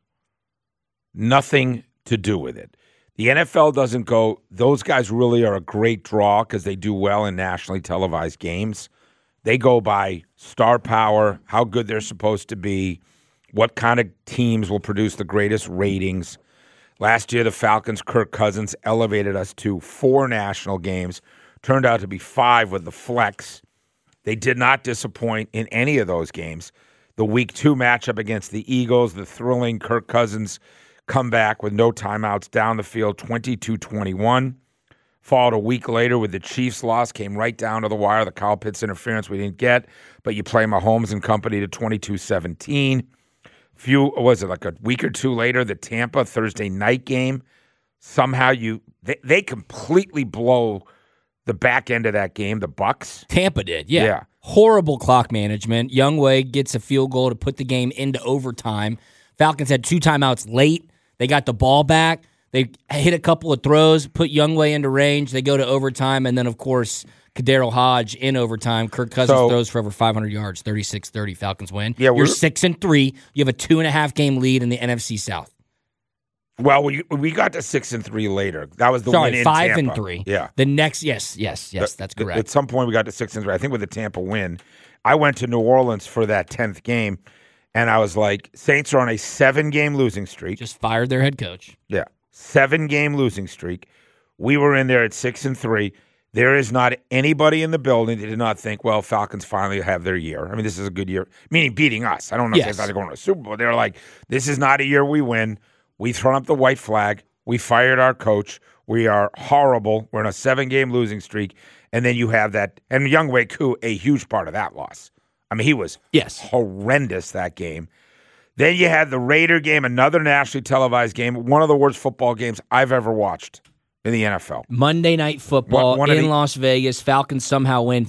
Speaker 2: nothing to do with it. The NFL doesn't go, those guys really are a great draw because they do well in nationally televised games. They go by star power, how good they're supposed to be, what kind of teams will produce the greatest ratings. Last year, the Falcons' Kirk Cousins elevated us to 4 national games. Turned out to be 5 with the flex. They did not disappoint in any of those games. The Week 2 matchup against the Eagles, the thrilling Kirk Cousins comeback with no timeouts down the field, 22-21. Followed a week later with the Chiefs loss, came right down to the wire. The Kyle Pitts interference we didn't get, but you play Mahomes and company to 22-17. Like a week or two later, the Tampa Thursday night game. Somehow they completely blow the back end of that game, the Bucks.
Speaker 3: Tampa did, yeah. Horrible clock management. Younghoe gets a field goal to put the game into overtime. Falcons had 2 timeouts late. They got the ball back. They hit a couple of throws, put Younghoe into range. They go to overtime, and then, of course, Kadarius Hodge in overtime. Kirk Cousins throws for over 500 yards, 36-30. Falcons win. Yeah, you're 6-3. You have a 2.5-game lead in the NFC South.
Speaker 2: Well, we got to 6-3 later. That was the win in Tampa.
Speaker 3: 5-3.
Speaker 2: Yeah.
Speaker 3: The next, yes, that's correct.
Speaker 2: At some point, we got to 6-3. I think with the Tampa win, I went to New Orleans for that 10th game, and I was like, Saints are on a 7-game losing streak.
Speaker 3: Just fired their head coach.
Speaker 2: Yeah, 7-game losing streak. We were in there at 6-3. There is not anybody in the building that did not think, well, Falcons finally have their year. I mean, this is a good year, meaning beating us. I don't know if they thought they were going to a Super Bowl. They were like, this is not a year we win. We've thrown up the white flag. We fired our coach. We are horrible. We're in a 7-game losing streak. And then you have that, and Younghoe Koo, a huge part of that loss. I mean, he was horrendous that game. Then you had the Raider game, another nationally televised game, one of the worst football games I've ever watched in the NFL.
Speaker 3: Monday Night Football in Las Vegas. Falcons somehow win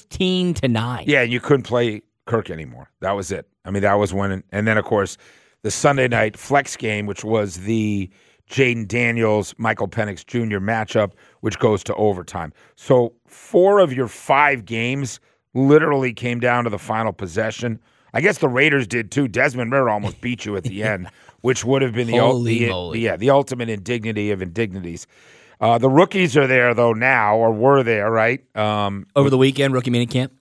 Speaker 3: 15-9.
Speaker 2: Yeah, and you couldn't play Kirk anymore. That was it. I mean, that was winning. And then, of course, the Sunday night flex game, which was the Jaden Daniels, Michael Penix Jr. matchup, which goes to overtime. So 4 of your 5 games literally came down to the final possession. I guess the Raiders did too. Desmond Ridder almost beat you at the end, which would have been the ultimate indignity of indignities. The rookies are there, though, now, or were there, right?
Speaker 3: Over the weekend, rookie minicamp.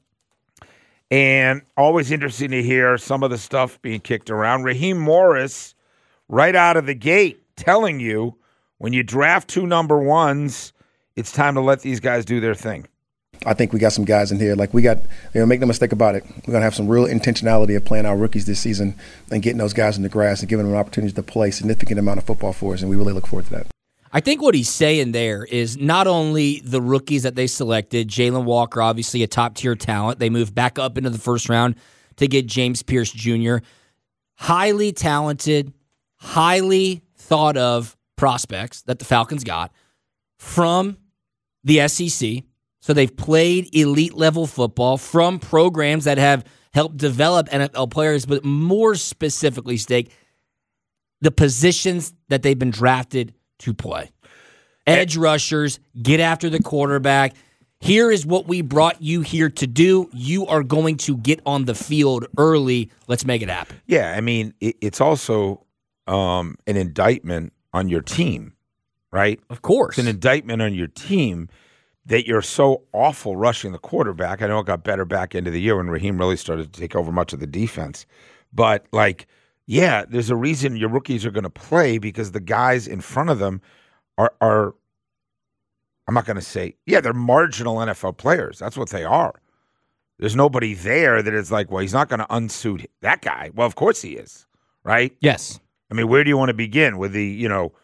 Speaker 2: And always interesting to hear some of the stuff being kicked around. Raheem Morris, right out of the gate, telling you when you draft 2 number 1s, it's time to let these guys do their thing.
Speaker 9: I think we got some guys in here. Like we got, make no mistake about it. We're going to have some real intentionality of playing our rookies this season and getting those guys in the grass and giving them opportunities to play a significant amount of football for us, and we really look forward to that.
Speaker 3: I think what he's saying there is not only the rookies that they selected, Jalen Walker, obviously a top-tier talent. They moved back up into the first round to get James Pierce Jr. Highly talented, highly thought of prospects that the Falcons got from the SEC. So they've played elite-level football from programs that have helped develop NFL players, but more specifically, Steak, the positions that they've been drafted to play. Edge rushers, get after the quarterback. Here is what we brought you here to do. You are going to get on the field early. Let's make it happen.
Speaker 2: Yeah, I mean, it's also an indictment on your team, right?
Speaker 3: Of course.
Speaker 2: It's an indictment on your team that you're so awful rushing the quarterback. I know it got better back into the year when Raheem really started to take over much of the defense. But, yeah, there's a reason your rookies are going to play because the guys in front of them are I'm not going to say, they're marginal NFL players. That's what they are. There's nobody there that is like, well, he's not going to unsuit that guy. Well, of course he is, right?
Speaker 3: Yes.
Speaker 2: I mean, where do you want to begin? With the,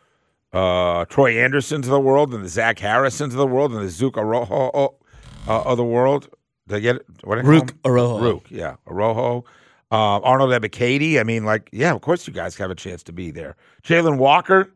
Speaker 2: Troy Andersons of the world and the Zach Harrisons of the world and the Zook Arojo of the world? Did I get it? What
Speaker 3: Rook Arojo.
Speaker 2: Rook, yeah. Arojo. Arnold Ebiketie. I mean, of course you guys have a chance to be there. Jalen Walker,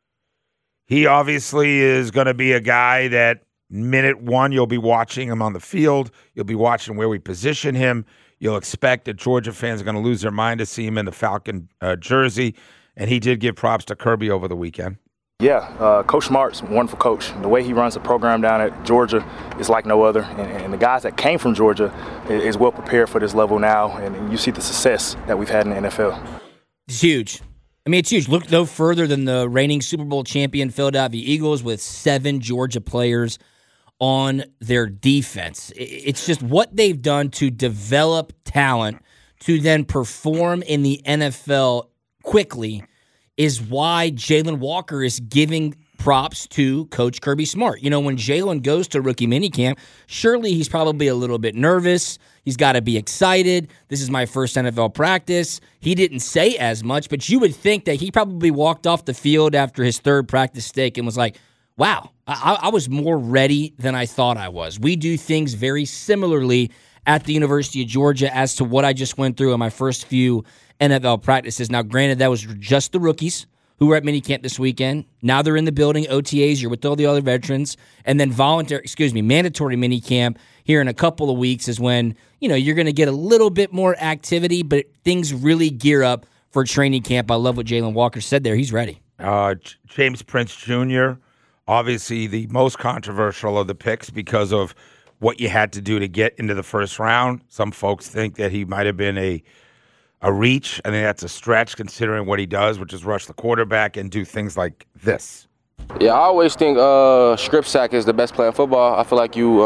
Speaker 2: he obviously is going to be a guy that minute 1 you'll be watching him on the field. You'll be watching where we position him. You'll expect that Georgia fans are going to lose their mind to see him in the Falcon jersey. And he did give props to Kirby over the weekend.
Speaker 10: Yeah, Coach Smart's a wonderful coach. The way he runs the program down at Georgia is like no other. And the guys that came from Georgia is well prepared for this level now. And you see the success that we've had in the NFL.
Speaker 3: It's huge. I mean, it's huge. Look no further than the reigning Super Bowl champion Philadelphia Eagles with 7 Georgia players on their defense. It's just what they've done to develop talent to then perform in the NFL quickly is why Jalen Walker is giving props to Coach Kirby Smart. You know, when Jalen goes to rookie minicamp, surely he's probably a little bit nervous. He's got to be excited. This is my first NFL practice. He didn't say as much, but you would think that he probably walked off the field after his 3rd practice stick and was like, wow, I was more ready than I thought I was. We do things very similarly at the University of Georgia as to what I just went through in my first few NFL practices. Now, granted, that was just the rookies who were at minicamp this weekend. Now they're in the building, OTAs, you're with all the other veterans, and then mandatory minicamp here in a couple of weeks is when, you know, you're going to get a little bit more activity, but things really gear up for training camp. I love what Jalen Walker said there. He's ready.
Speaker 2: James Prince Jr., obviously the most controversial of the picks because of what you had to do to get into the first round. Some folks think that he might have been a reach. I think that's a stretch considering what he does, which is rush the quarterback and do things like this.
Speaker 11: Yeah, I always think strip sack is the best play in football. I feel like you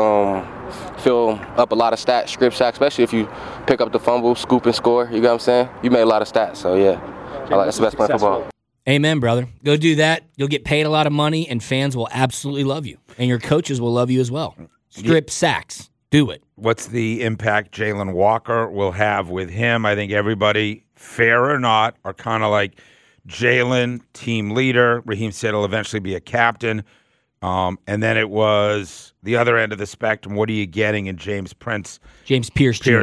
Speaker 11: fill up a lot of stats, strip sack, especially if you pick up the fumble, scoop and score. You know what I'm saying? You made a lot of stats, so yeah. That's the best play in football.
Speaker 3: Amen, brother. Go do that. You'll get paid a lot of money, and fans will absolutely love you. And your coaches will love you as well. Strip sacks. Do it.
Speaker 2: What's the impact Jalen Walker will have with him? I think everybody, fair or not, are kind of like Jalen, team leader. Raheem said he'll eventually be a captain. And then it was the other end of the spectrum. What are you getting in James Pierce Jr.?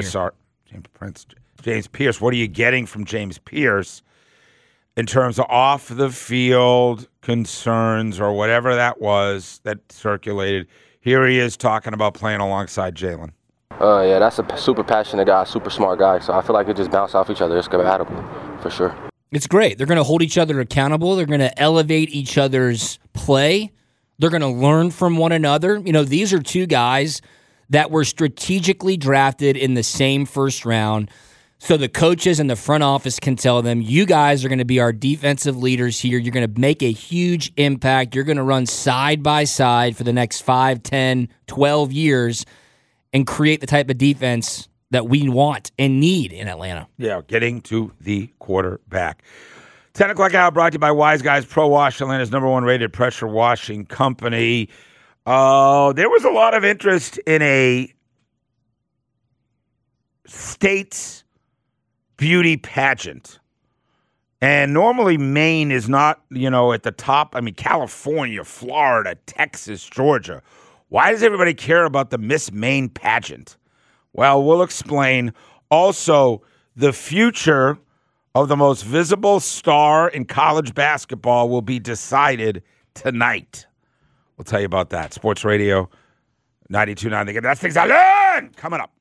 Speaker 2: James Pierce. What are you getting from James Pierce in terms of off-the-field concerns or whatever that was that circulated? Here he is talking about playing alongside Jalen.
Speaker 11: Yeah, that's a super passionate guy, super smart guy. So I feel like it just bounce off each other. It's compatible, for sure.
Speaker 3: It's great. They're going to hold each other accountable. They're going to elevate each other's play. They're going to learn from one another. You know, these are 2 guys that were strategically drafted in the same first round. So the coaches and the front office can tell them, you guys are going to be our defensive leaders here. You're going to make a huge impact. You're going to run side by side for the next 5, 10, 12 years and create the type of defense that we want and need in Atlanta.
Speaker 2: Yeah, getting to the quarterback. 10 o'clock hour brought to you by Wise Guys Pro Wash, Atlanta's #1 rated pressure washing company. There was a lot of interest in a state's beauty pageant. And normally Maine is not, at the top. I mean, California, Florida, Texas, Georgia. Why does everybody care about the Miss Maine pageant? Well, we'll explain. Also, the future of the most visible star in college basketball will be decided tonight. We'll tell you about that. Sports Radio 92.9. That's things I learned. Coming up.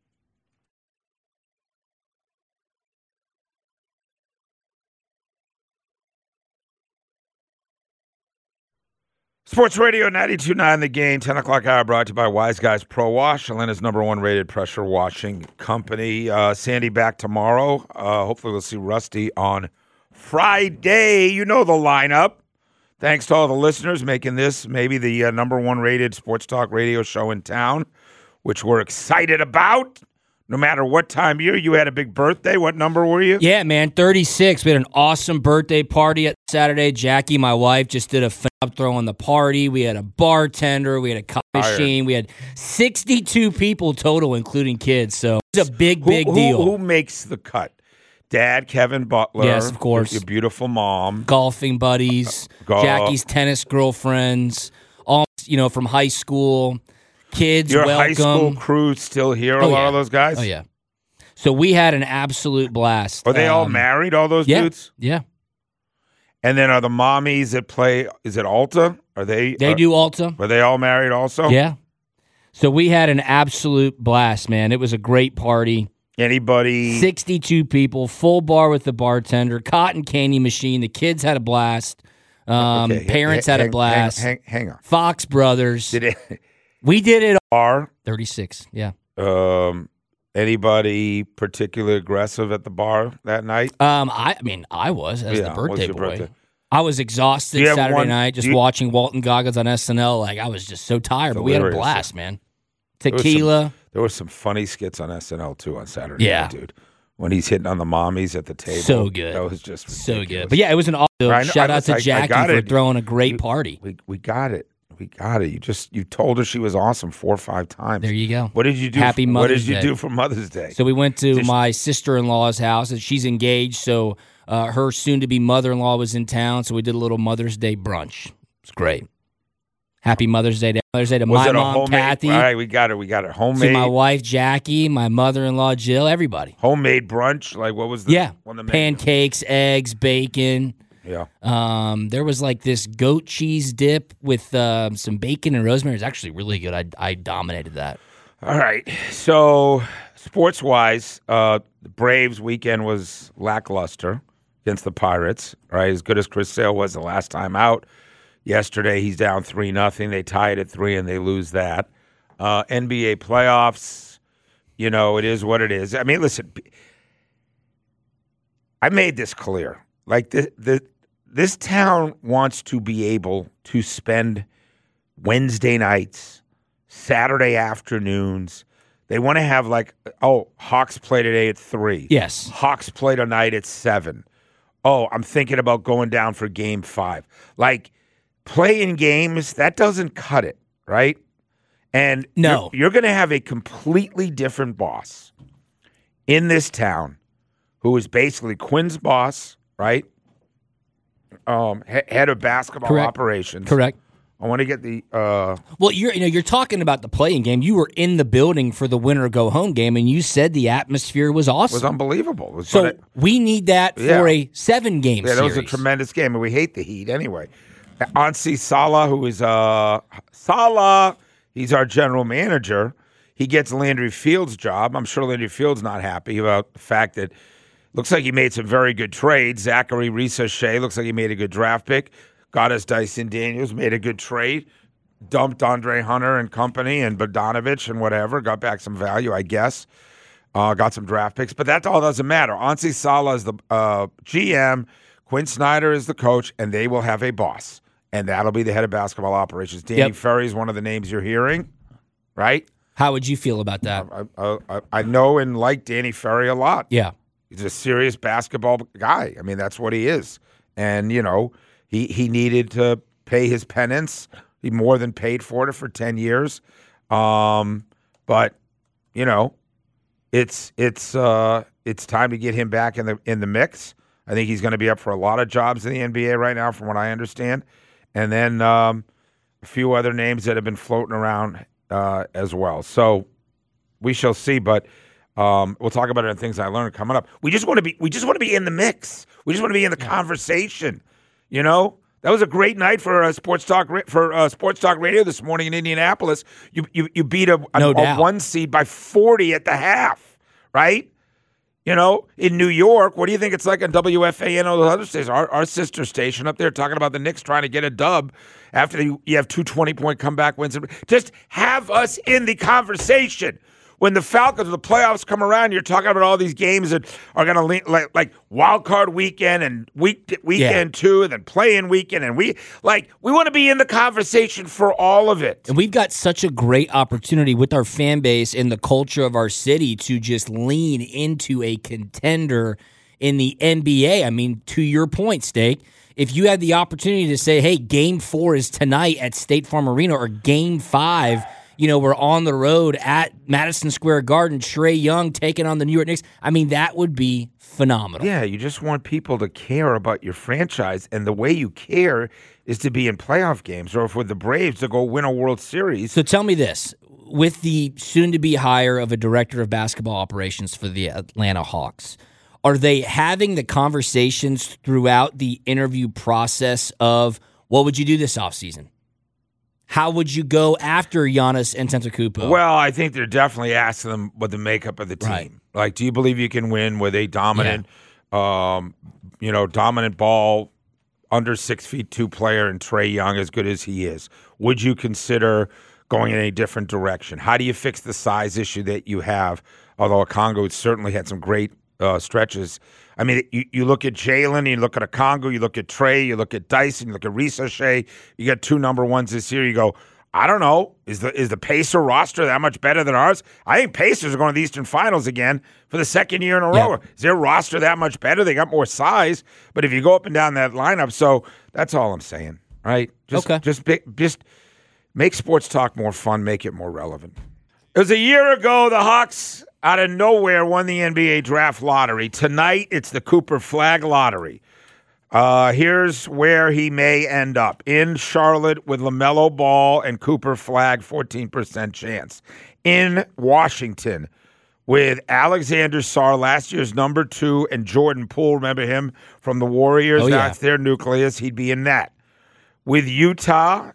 Speaker 2: Sports Radio 92.9 The Game, 10 o'clock hour brought to you by Wise Guys Pro Wash, Atlanta's #1 rated pressure washing company. Sandy back tomorrow. Hopefully we'll see Rusty on Friday. You know the lineup. Thanks to all the listeners making this maybe the #1 rated sports talk radio show in town, which we're excited about. No matter what time of year, you had a big birthday. What number were you?
Speaker 3: Yeah, man, 36. We had an awesome birthday party at Saturday. Jackie, my wife, just did a phenomenal throwing the party. We had a bartender. We had a coffee machine. We had 62 people total, including kids. So it's a big deal.
Speaker 2: Who makes the cut? Dad, Kevin Butler.
Speaker 3: Yes, of course.
Speaker 2: Your beautiful mom.
Speaker 3: Golfing buddies. Jackie's tennis girlfriends. All, from high school. Kids,
Speaker 2: Your
Speaker 3: welcome.
Speaker 2: High school crew still here, a lot of those guys?
Speaker 3: Oh, yeah. So we had an absolute blast.
Speaker 2: Are they all married, all those dudes?
Speaker 3: Yeah.
Speaker 2: And then are the mommies that play, is it Alta? They
Speaker 3: do Alta.
Speaker 2: Are they all married also?
Speaker 3: Yeah. So we had an absolute blast, man. It was a great party.
Speaker 2: Anybody?
Speaker 3: 62 people, full bar with the bartender, cotton candy machine. The kids had a blast. Parents had a blast.
Speaker 2: Hang on.
Speaker 3: Fox Brothers.
Speaker 2: Did it?
Speaker 3: We did it.
Speaker 2: 36.
Speaker 3: Yeah.
Speaker 2: Anybody particularly aggressive at the bar that night?
Speaker 3: I was as the birthday boy.
Speaker 2: Birthday?
Speaker 3: I was exhausted Saturday night just watching Walton Goggins on SNL. Like I was just so tired, but we had a blast, man. Tequila.
Speaker 2: There were some funny skits on SNL too on Saturday night, dude. When he's hitting on the mommies at the table.
Speaker 3: So good.
Speaker 2: That was just ridiculous.
Speaker 3: So good. But yeah, it was an awesome shout out to Jackie for throwing a great party.
Speaker 2: We got it. We got it. You told her she was awesome 4 or 5 times.
Speaker 3: There you go.
Speaker 2: What did you do?
Speaker 3: Happy Mother's Day.
Speaker 2: What did you do for Mother's Day?
Speaker 3: So we went to my sister-in-law's house, and she's engaged. So her soon-to-be mother-in-law was in town. So we did a little Mother's Day brunch. It's great. Happy Mother's Day to my mom, Kathy.
Speaker 2: All right, we got it. We got it. Homemade.
Speaker 3: To my wife, Jackie, my mother-in-law, Jill, everybody.
Speaker 2: Homemade brunch. Like what was the
Speaker 3: pancakes, eggs, bacon.
Speaker 2: Yeah.
Speaker 3: There was like this goat cheese dip with some bacon and rosemary. It was actually really good. I dominated that.
Speaker 2: All right. So sports-wise, the Braves weekend was lackluster against the Pirates. Right, as good as Chris Sale was the last time out. Yesterday, he's down 3-0. They tie it at 3, and they lose that. NBA playoffs, it is what it is. I mean, listen, I made this clear. Like, this town wants to be able to spend Wednesday nights, Saturday afternoons. They want to have, Hawks play today at 3.
Speaker 3: Yes.
Speaker 2: Hawks play tonight at 7. Oh, I'm thinking about going down for Game 5. Like, playing games, that doesn't cut it, right? And
Speaker 3: no,
Speaker 2: you're going to have a completely different boss in this town who is basically Quinn's boss, right? Head of basketball operations.
Speaker 3: Correct.
Speaker 2: I want to get the.
Speaker 3: Well, you're talking about the playing game. You were in the building for the winner go home game, and you said the atmosphere was awesome.
Speaker 2: It was unbelievable.
Speaker 3: So we need that for a 7-game series.
Speaker 2: Yeah, that was a tremendous game, and we hate the Heat anyway. Ansi Salah, who is he's our general manager. He gets Landry Fields' job. I'm sure Landry Fields not happy about the fact that looks like he made some very good trades. Zachary Risa-Shea looks like he made a good draft pick. Got us Dyson Daniels, made a good trade. Dumped Andre Hunter and company and Bogdanovich and whatever. Got back some value, I guess. Got some draft picks. But that all doesn't matter. Ansi Salah is the GM. Quinn Snyder is the coach, and they will have a boss. And that'll be the head of basketball operations. Danny Ferry is one of the names you're hearing, right?
Speaker 3: How would you feel about that?
Speaker 2: I know and like Danny Ferry a lot.
Speaker 3: Yeah.
Speaker 2: He's a serious basketball guy. I mean, that's what he is. And, he needed to pay his penance. He more than paid for it for 10 years. But, it's time to get him back in the mix. I think he's going to be up for a lot of jobs in the NBA right now, from what I understand. And then a few other names that have been floating around as well. So we shall see. But we'll talk about it in things I learned coming up. We just want to be in the mix. We just want to be in the conversation. That was a great night for sports talk radio this morning in Indianapolis. You beat a 1 seed by 40 at the half, right? In New York, what do you think it's like on WFAN or those other stations? Our sister station up there talking about the Knicks trying to get a dub after you have 2 20-point comeback wins. Just have us in the conversation. When the Falcons, the playoffs come around, you're talking about all these games that are going to like wild card weekend and weekend 2 and then play-in weekend. And we want to be in the conversation for all of it.
Speaker 3: And we've got such a great opportunity with our fan base and the culture of our city to just lean into a contender in the NBA. I mean, to your point, Steak, if you had the opportunity to say, hey, Game 4 is tonight at State Farm Arena, or Game 5, we're on the road at Madison Square Garden, Trae Young taking on the New York Knicks. I mean, that would be phenomenal.
Speaker 2: Yeah, you just want people to care about your franchise, and the way you care is to be in playoff games, or if with the Braves to go win a World Series.
Speaker 3: So tell me this. With the soon-to-be hire of a director of basketball operations for the Atlanta Hawks, are they having the conversations throughout the interview process of what would you do this offseason? How would you go after Giannis Antetokounmpo?
Speaker 2: Well, I think they're definitely asking them what the makeup of the team.
Speaker 3: Right.
Speaker 2: Like, do you believe you can win with a dominant, dominant ball under 6'2" player in Trae Young, as good as he is? Would you consider going in a different direction? How do you fix the size issue that you have? Although Okongwu certainly had some great stretches. I mean, you look at Jalen, you look at Okongwu, you look at Trae, you look at Dyson, you look at Reese O'Shea. You got 2 number ones this year. You go, I don't know. Is the Pacer roster that much better than ours? I think Pacers are going to the Eastern Finals again for the second year in a row. Is their roster that much better? They got more size. But if you go up and down that lineup, so that's all I'm saying, right? Just make sports talk more fun, make it more relevant. It was a year ago the Hawks, out of nowhere, won the NBA draft lottery. Tonight, it's the Cooper Flagg lottery. Here's where he may end up. In Charlotte with LaMelo Ball and Cooper Flagg, 14% chance. In Washington with Alexander Sarr, last year's number 2, and Jordan Poole, remember him from the Warriors? That's their nucleus. He'd be in that. With Utah,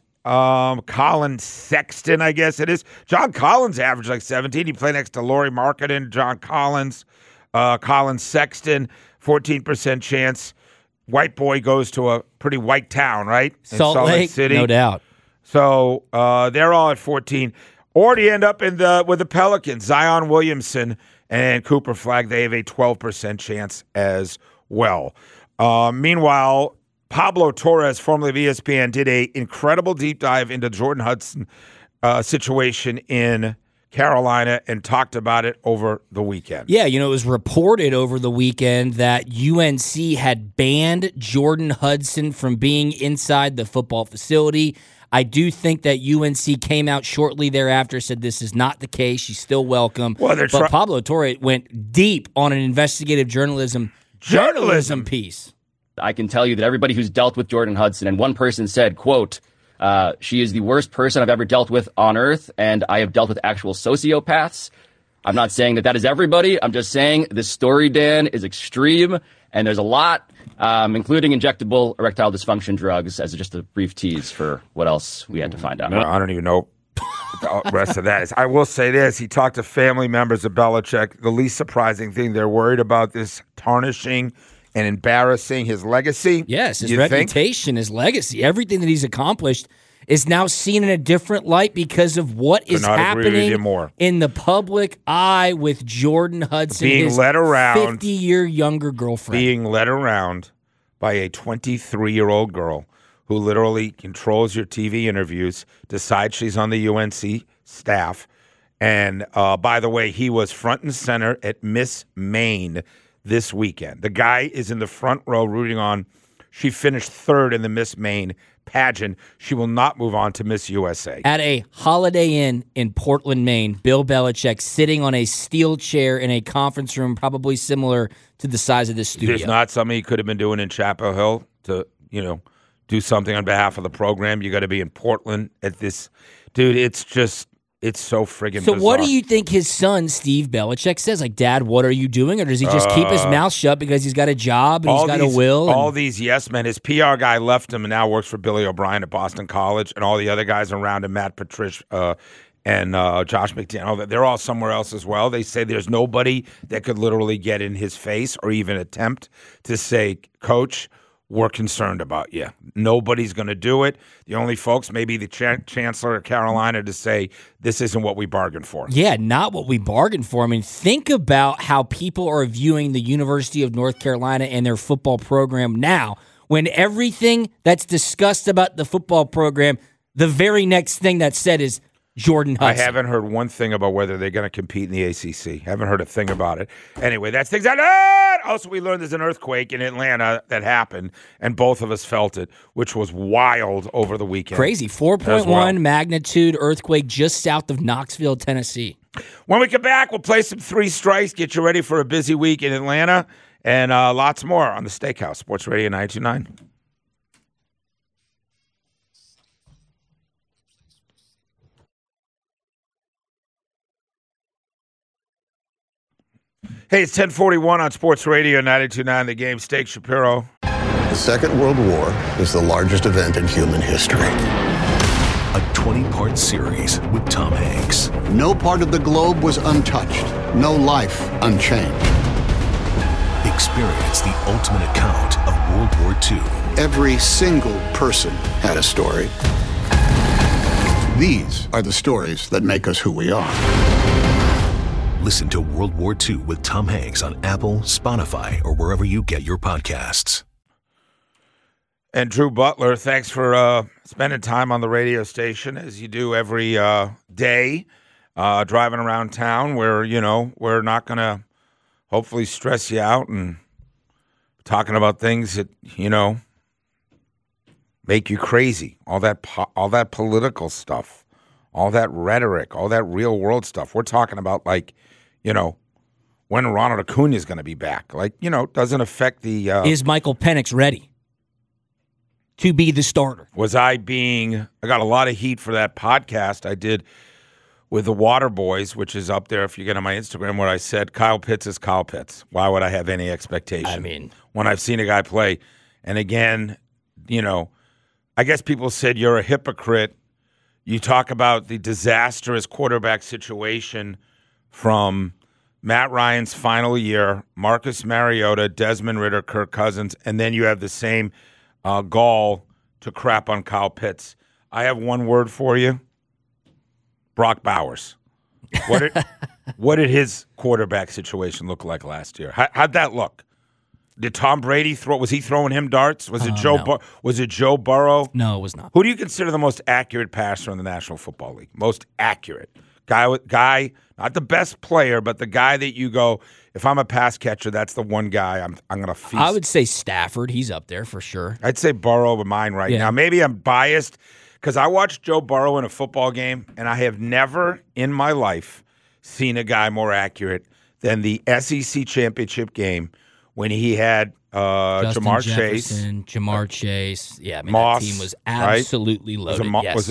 Speaker 2: Colin Sexton, I guess it is. John Collins averaged like 17. He played next to Lauri Markkanen, John Collins. Colin Sexton, 14% chance. White boy goes to a pretty white town, right? In
Speaker 3: Salt Lake City. No doubt.
Speaker 2: So they're all at 14. Or do you end up with the Pelicans, Zion Williamson and Cooper Flagg? They have a 12% chance as well. Meanwhile, Pablo Torres, formerly of ESPN, did an incredible deep dive into Jordan Hudson situation in Carolina and talked about it over the weekend.
Speaker 3: Yeah, it was reported over the weekend that UNC had banned Jordan Hudson from being inside the football facility. I do think that UNC came out shortly thereafter, said this is not the case. She's still welcome. But Pablo Torres went deep on an investigative journalism piece.
Speaker 12: I can tell you that everybody who's dealt with Jordan Hudson, and one person said, quote, she is the worst person I've ever dealt with on earth, and I have dealt with actual sociopaths. I'm not saying that is everybody. I'm just saying this story, Dan, is extreme, and there's a lot, including injectable erectile dysfunction drugs, as just a brief tease for what else we had to find out.
Speaker 2: I don't even know what the rest of that is. I will say this. He talked to family members of Belichick. The least surprising thing, they're worried about this tarnishing and embarrassing his legacy.
Speaker 3: Yes, his reputation, his legacy, everything that he's accomplished is now seen in a different light because of what is happening in the public eye with Jordan Hudson,
Speaker 2: being led around,
Speaker 3: 50-year younger girlfriend.
Speaker 2: Being led around by a 23-year-old girl who literally controls your TV interviews, decides she's on the UNC staff. And by the way, he was front and center at Miss Maine this weekend. The guy is in the front row rooting on. She finished 3rd in the Miss Maine pageant. She will not move on to Miss USA.
Speaker 3: At a Holiday Inn in Portland, Maine, Bill Belichick sitting on a steel chair in a conference room probably similar to the size of this studio.
Speaker 2: There's not something he could have been doing in Chapel Hill to, do something on behalf of the program. You got to be in Portland at this. Dude, it's so friggin' bizarre.
Speaker 3: So what do you think his son, Steve Belichick, says? Like, Dad, what are you doing? Or does he just keep his mouth shut because he's got a job and he's got a will?
Speaker 2: All these yes men. His PR guy left him and now works for Billy O'Brien at Boston College, and all the other guys around him, Matt Patricia and Josh McDaniel, they're all somewhere else as well. They say there's nobody that could literally get in his face or even attempt to say, Coach, we're concerned about you. Nobody's going to do it. The only folks, maybe the Chancellor of Carolina, to say this isn't what we bargained for.
Speaker 3: Yeah, not what we bargained for. I mean, think about how people are viewing the University of North Carolina and their football program now, when everything that's discussed about the football program, the very next thing that's said is Jordan Hudson.
Speaker 2: I haven't heard one thing about whether they're going to compete in the ACC. Haven't heard a thing about it. Anyway, that's things I learned. Also, we learned there's an earthquake in Atlanta that happened, and both of us felt it, which was wild over the weekend.
Speaker 3: Crazy. 4.1 magnitude earthquake just south of Knoxville, Tennessee.
Speaker 2: When we come back, we'll play some Three Strikes, get you ready for a busy week in Atlanta, and lots more on the Steakhouse, Sports Radio 92.9. Hey, it's 10:41 on Sports Radio 92.9 The Game. Steak Shapiro.
Speaker 13: The Second World War is the largest event in human history.
Speaker 14: A 20-part series with Tom Hanks.
Speaker 13: No part of the globe was untouched. No life unchanged.
Speaker 14: Experience the ultimate account of World War II.
Speaker 13: every single person had a story. These are the stories that make us who we are.
Speaker 14: Listen to World War II with Tom Hanks on Apple, Spotify, or wherever you get your podcasts.
Speaker 2: And Drew Butler, thanks for spending time on the radio station as you do every day, driving around town where, we're not going to hopefully stress you out and talking about things that, make you crazy. All that political stuff, all that rhetoric, all that real world stuff. We're talking about when Ronald Acuna is going to be back. Doesn't affect the...
Speaker 3: Is Michael Penix ready to be the starter?
Speaker 2: I got a lot of heat for that podcast I did with the Water Boys, which is up there if you get on my Instagram, where I said Kyle Pitts is Kyle Pitts. Why would I have any expectation? When I've seen a guy play. And again, I guess people said you're a hypocrite. You talk about the disastrous quarterback situation from Matt Ryan's final year, Marcus Mariota, Desmond Ridder, Kirk Cousins, and then you have the same gall to crap on Kyle Pitts. I have one word for you. Brock Bowers. What did his quarterback situation look like last year? How'd that look? Did Tom Brady throw? Was he throwing him darts? Was it Joe?
Speaker 3: No.
Speaker 2: Was it Joe Burrow?
Speaker 3: No, it was not.
Speaker 2: Who do you consider the most accurate passer in the National Football League? Most accurate guy, not the best player, but the guy that you go, if I'm a pass catcher, that's the one guy I'm going to feast.
Speaker 3: I would say Stafford. He's up there for sure.
Speaker 2: I'd say Burrow with mine now. Maybe I'm biased because I watched Joe Burrow in a football game, and I have never in my life seen a guy more accurate than the SEC championship game when he had Jamar Chase.
Speaker 3: Yeah,
Speaker 2: Moss,
Speaker 3: that team was absolutely loaded.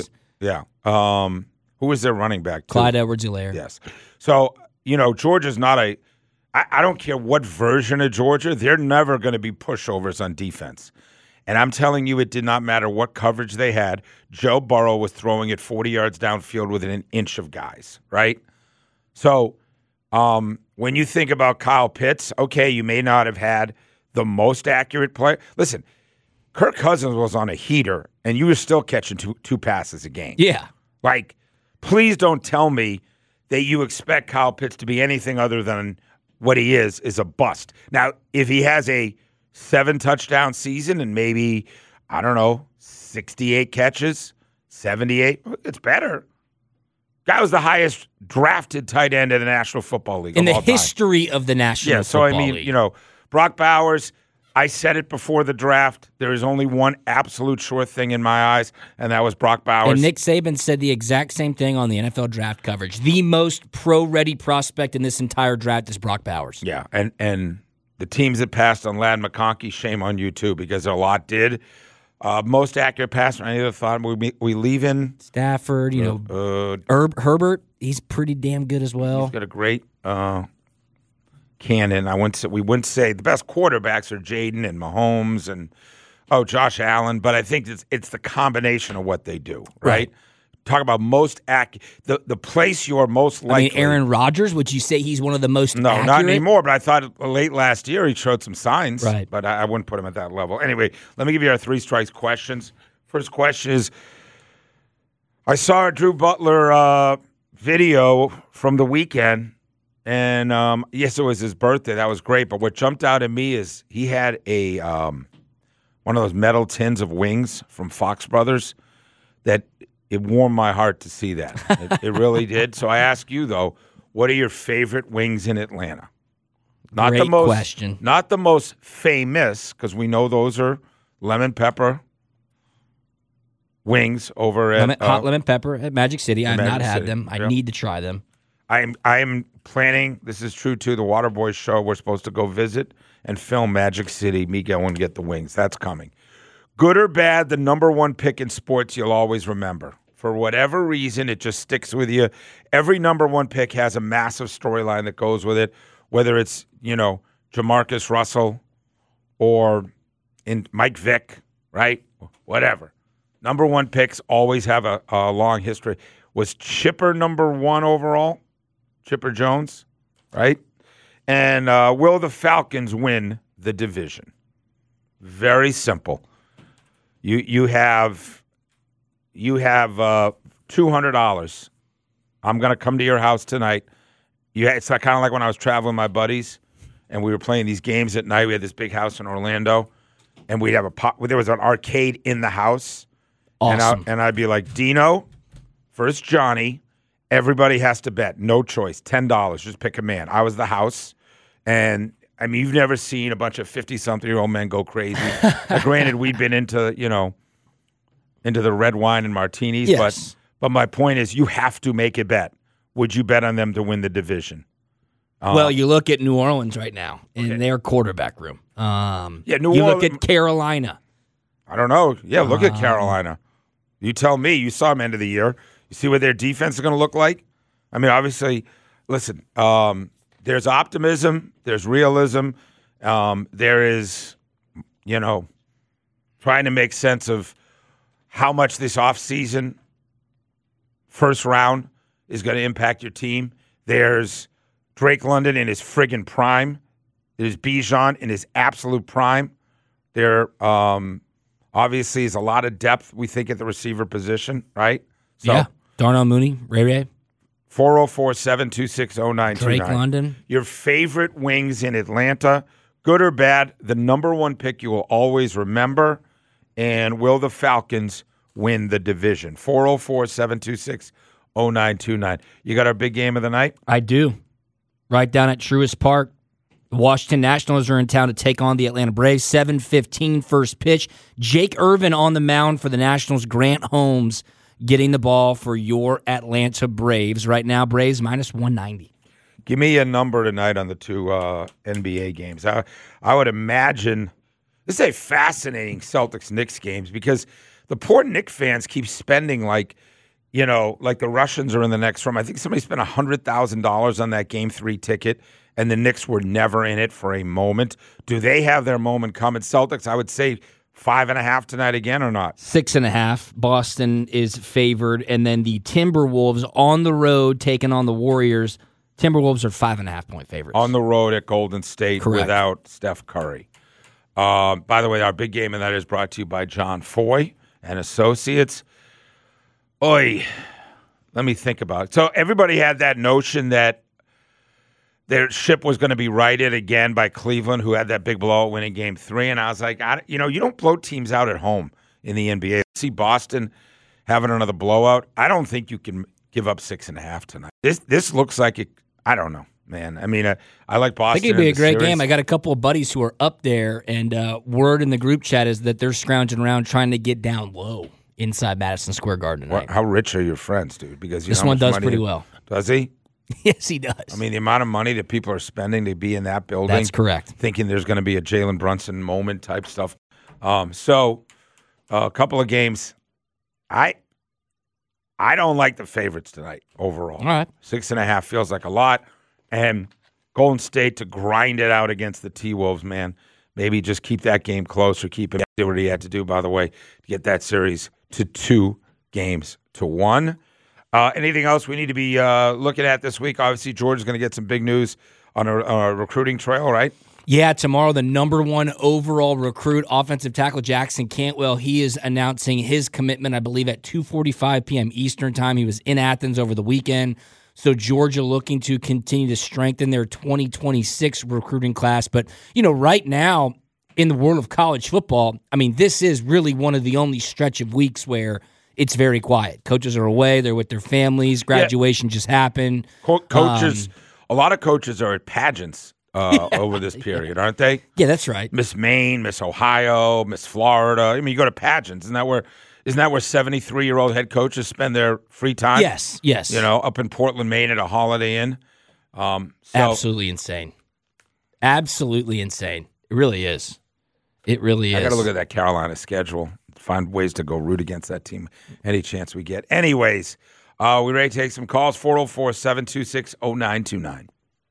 Speaker 2: Who was their running back?
Speaker 3: Clyde Edwards-Helaire.
Speaker 2: Yes. So, Georgia's not I don't care what version of Georgia, they're never going to be pushovers on defense. And I'm telling you, it did not matter what coverage they had. Joe Burrow was throwing it 40 yards downfield within an inch of guys, right? So, when you think about Kyle Pitts, okay, you may not have had the most accurate player. Listen, Kirk Cousins was on a heater, and you were still catching two passes a game.
Speaker 3: Yeah.
Speaker 2: Please don't tell me that you expect Kyle Pitts to be anything other than what he is a bust. Now, if he has a 7-touchdown season and maybe, 68 catches, 78, it's better. Guy was the highest drafted tight end in the National Football League
Speaker 3: in the history of the National Football League.
Speaker 2: Brock Bowers, I said it before the draft. There is only one absolute sure thing in my eyes, and that was Brock Bowers.
Speaker 3: And Nick Saban said the exact same thing on the NFL draft coverage. The most pro-ready prospect in this entire draft is Brock Bowers.
Speaker 2: Yeah, and the teams that passed on Ladd McConkey, shame on you too, because a lot did. Most accurate passer, I either thought we leave in
Speaker 3: Stafford, Herbert, he's pretty damn good as well.
Speaker 2: He's got a great cannon. We wouldn't say the best quarterbacks are Jaden and Mahomes and Josh Allen, but I think it's the combination of what they do, right? Talk about most accurate. The place you're most likely.
Speaker 3: Aaron Rodgers, would you say he's one of the most accurate?
Speaker 2: Not anymore, but I thought late last year he showed some signs.
Speaker 3: Right.
Speaker 2: But I wouldn't put him at that level. Anyway, let me give you our 3 strikes questions. First question is, I saw a Drew Butler video from the weekend, and yes, it was his birthday. That was great. But what jumped out at me is he had a one of those metal tins of wings from Fox Brothers that – it warmed my heart to see that. It really did. So I ask you, though, what are your favorite wings in Atlanta?
Speaker 3: Great question.
Speaker 2: Not the most famous, because we know those are lemon pepper wings over at
Speaker 3: hot lemon pepper at Magic City. I have not had
Speaker 2: City.
Speaker 3: them. I need to try them.
Speaker 2: I'm planning. This is true too. The Waterboys show. We're supposed to go visit and film Magic City. Me go and get the wings. That's coming. Good or bad, the number one pick in sports you'll always remember. For whatever reason, it just sticks with you. Every number one pick has a massive storyline that goes with it, whether it's, Jamarcus Russell or in Mike Vick, right? Whatever. Number one picks always have a long history. Was Chipper number 1 overall? Chipper Jones, right? And will the Falcons win the division? Very simple. You have $200. I'm going to come to your house tonight. It's kind of like when I was traveling with my buddies, and we were playing these games at night. We had this big house in Orlando, and we'd have there was an arcade in the house.
Speaker 3: Awesome.
Speaker 2: And I'd be like, Dino, first Johnny, everybody has to bet. No choice. $10. Just pick a man. I was the house. And, I mean, you've never seen a bunch of 50-something-year-old men go crazy. Granted, we'd been into the red wine and martinis.
Speaker 3: Yes.
Speaker 2: But my point is you have to make a bet. Would you bet on them to win the division?
Speaker 3: Well, you look at New Orleans right now in their quarterback room.
Speaker 2: New
Speaker 3: You
Speaker 2: Orleans.
Speaker 3: look at Carolina.
Speaker 2: I don't know. Yeah, look at Carolina. You tell me. You saw them end of the year. You see what their defense is going to look like? I mean, obviously, listen, there's optimism. There's realism. There is, trying to make sense of how much this offseason, first round, is going to impact your team. There's Drake London in his friggin' prime. There's Bijan in his absolute prime. There obviously is a lot of depth, we think, at the receiver position, right? So,
Speaker 3: yeah. Darnell Mooney, Ray.
Speaker 2: 404-726-0929.
Speaker 3: Drake London.
Speaker 2: Your favorite wings in Atlanta, good or bad, the number one pick you will always remember. And will the Falcons win the division? 404-726-0929. You got our big game of the night?
Speaker 3: I do. Right down at Truist Park. The Washington Nationals are in town to take on the Atlanta Braves. 7:15 first pitch. Jake Irvin on the mound for the Nationals. Grant Holmes getting the ball for your Atlanta Braves. Right now, Braves minus 190.
Speaker 2: Give me a number tonight on the two NBA games. I would imagine this is a fascinating Celtics-Knicks games because the poor Knicks fans keep spending like the Russians are in the next room. I think somebody spent $100,000 on that Game 3 ticket, and the Knicks were never in it for a moment. Do they have their moment coming? Celtics, I would say 5.5 tonight again or not?
Speaker 3: 6.5. Boston is favored, and then the Timberwolves on the road taking on the Warriors. Timberwolves are 5.5-point favorites.
Speaker 2: On the road at Golden State.
Speaker 3: Correct.
Speaker 2: Without Steph Curry. By the way, our big game of that is brought to you by John Foy and Associates. Oy, let me think about it. So everybody had that notion that their ship was going to be righted again by Cleveland, who had that big blowout win in Game 3. And I was like, you don't blow teams out at home in the NBA. See Boston having another blowout. I don't think you can give up 6.5 tonight. This looks like it. I don't know, man. I mean, I like Boston.
Speaker 3: I think it'd be a great game. I got a couple of buddies who are up there, and word in the group chat is that they're scrounging around trying to get down low inside Madison Square Garden tonight.
Speaker 2: How rich are your friends, dude? Because
Speaker 3: this one does pretty well.
Speaker 2: Does he?
Speaker 3: Yes, he does.
Speaker 2: I mean, the amount of money that people are spending to be in that building.
Speaker 3: That's correct.
Speaker 2: Thinking there's going to be a Jalen Brunson moment type stuff. So, a couple of games. I don't like the favorites tonight overall.
Speaker 3: All right.
Speaker 2: 6.5 feels like a lot. And Golden State to grind it out against the T-Wolves, man. Maybe just keep that game close or keep it. Did what he had to do, by the way, to get that series to 2-1. Anything else we need to be looking at this week? Obviously, Georgia's going to get some big news on a recruiting trail, right?
Speaker 3: Yeah, tomorrow the number 1 overall recruit, offensive tackle Jackson Cantwell, he is announcing his commitment, I believe, at 2:45 p.m. Eastern time. He was in Athens over the weekend. So Georgia looking to continue to strengthen their 2026 recruiting class. But, right now in the world of college football, I mean, this is really one of the only stretch of weeks where it's very quiet. Coaches are away. They're with their families. Graduation just happened.
Speaker 2: Coaches, a lot of coaches are at pageants over this period, aren't they?
Speaker 3: Yeah, that's right.
Speaker 2: Miss Maine, Miss Ohio, Miss Florida. I mean, you go to pageants. Isn't that where 73-year-old head coaches spend their free time?
Speaker 3: Yes.
Speaker 2: Up in Portland, Maine at a Holiday Inn.
Speaker 3: Absolutely insane. Absolutely insane. It really is. It really is.
Speaker 2: I got to look at that Carolina schedule. Find ways to go root against that team any chance we get. Anyways, we ready to take some calls? 404-726-0929.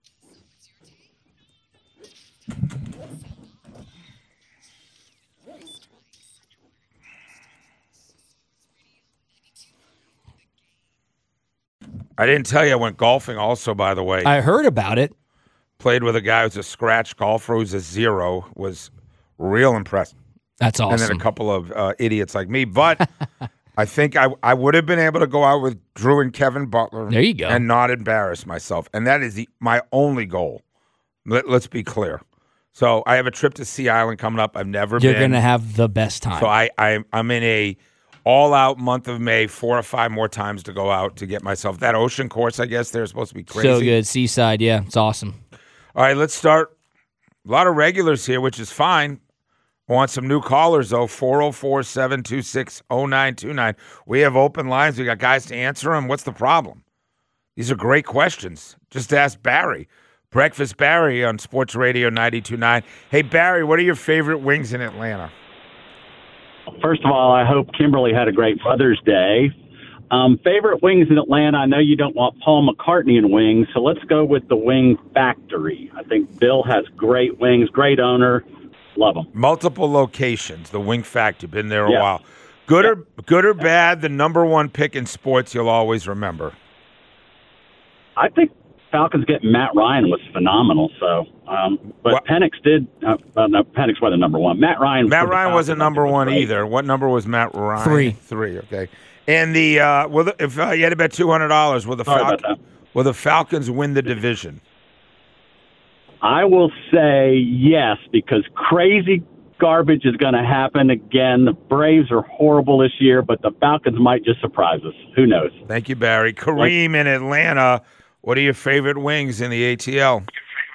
Speaker 2: I didn't tell you I went golfing also, by the way.
Speaker 3: I heard about it.
Speaker 2: Played with a guy who's a scratch golfer who's a 0. Was real impressed
Speaker 3: That's awesome.
Speaker 2: And then a couple of idiots like me. But I think I would have been able to go out with Drew and Kevin Butler.
Speaker 3: There you go.
Speaker 2: And not embarrass myself. And that is my only goal. Let's be clear. So I have a trip to Sea Island coming up. I've never been.
Speaker 3: You're going to have the best time.
Speaker 2: So I'm in a all-out month of May, 4 or 5 more times to go out to get myself. That ocean course, I guess, they're supposed to be crazy.
Speaker 3: So good. Seaside, yeah. It's awesome.
Speaker 2: All right, let's start. A lot of regulars here, which is fine. I want some new callers, though. 404-726-0929. We have open lines. We got guys to answer them. What's the problem? These are great questions. Just ask Barry. Breakfast Barry on Sports Radio 92.9. Hey, Barry, what are your favorite wings in Atlanta?
Speaker 15: First of all, I hope Kimberly had a great Mother's Day. Favorite wings in Atlanta, I know you don't want Paul McCartney in wings, so let's go with the Wing Factory. I think Bill has great wings, great owner. Love them.
Speaker 2: Multiple locations, the Wing Factory. Been there a while. Good or bad, the number one pick in sports you'll always remember?
Speaker 15: I think Falcons getting Matt Ryan was phenomenal. So, but Penix did. No, Penix wasn't number one. Matt Ryan
Speaker 2: wasn't number one either. What number was Matt Ryan? 3. Okay. And if you had to bet $200, will the Falcons win the division?
Speaker 15: I will say yes, because crazy garbage is going to happen again. The Braves are horrible this year, but the Falcons might just surprise us. Who knows?
Speaker 2: Thank you, Barry. Kareem in Atlanta. What are your favorite wings in the ATL?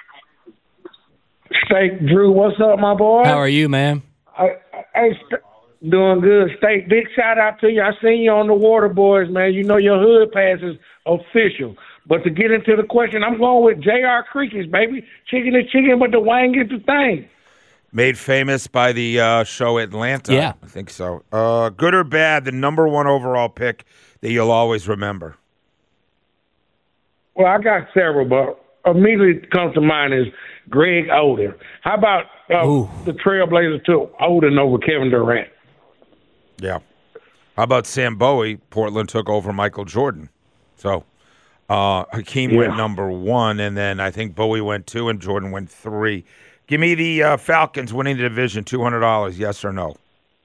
Speaker 16: Steak, Drew, what's up, my boy?
Speaker 3: How are you, man?
Speaker 16: Doing good. Steak, big shout out to you. I seen you on the Water Boys, man. You know your hood pass is official. But to get into the question, I'm going with J.R. Creaky's, baby. Chicken is chicken, but the wang is the thing.
Speaker 2: Made famous by the show Atlanta.
Speaker 3: Yeah.
Speaker 2: I think so. Good or bad, the number one overall pick that you'll always remember?
Speaker 16: Well, I got several, but immediately comes to mind is Greg Oden. How about the Trailblazers took Oden over Kevin Durant?
Speaker 2: Yeah. How about Sam Bowie? Portland took over Michael Jordan. So Hakeem went number 1, and then I think Bowie went 2, and Jordan went 3. Give me the Falcons winning the division, $200, yes or no?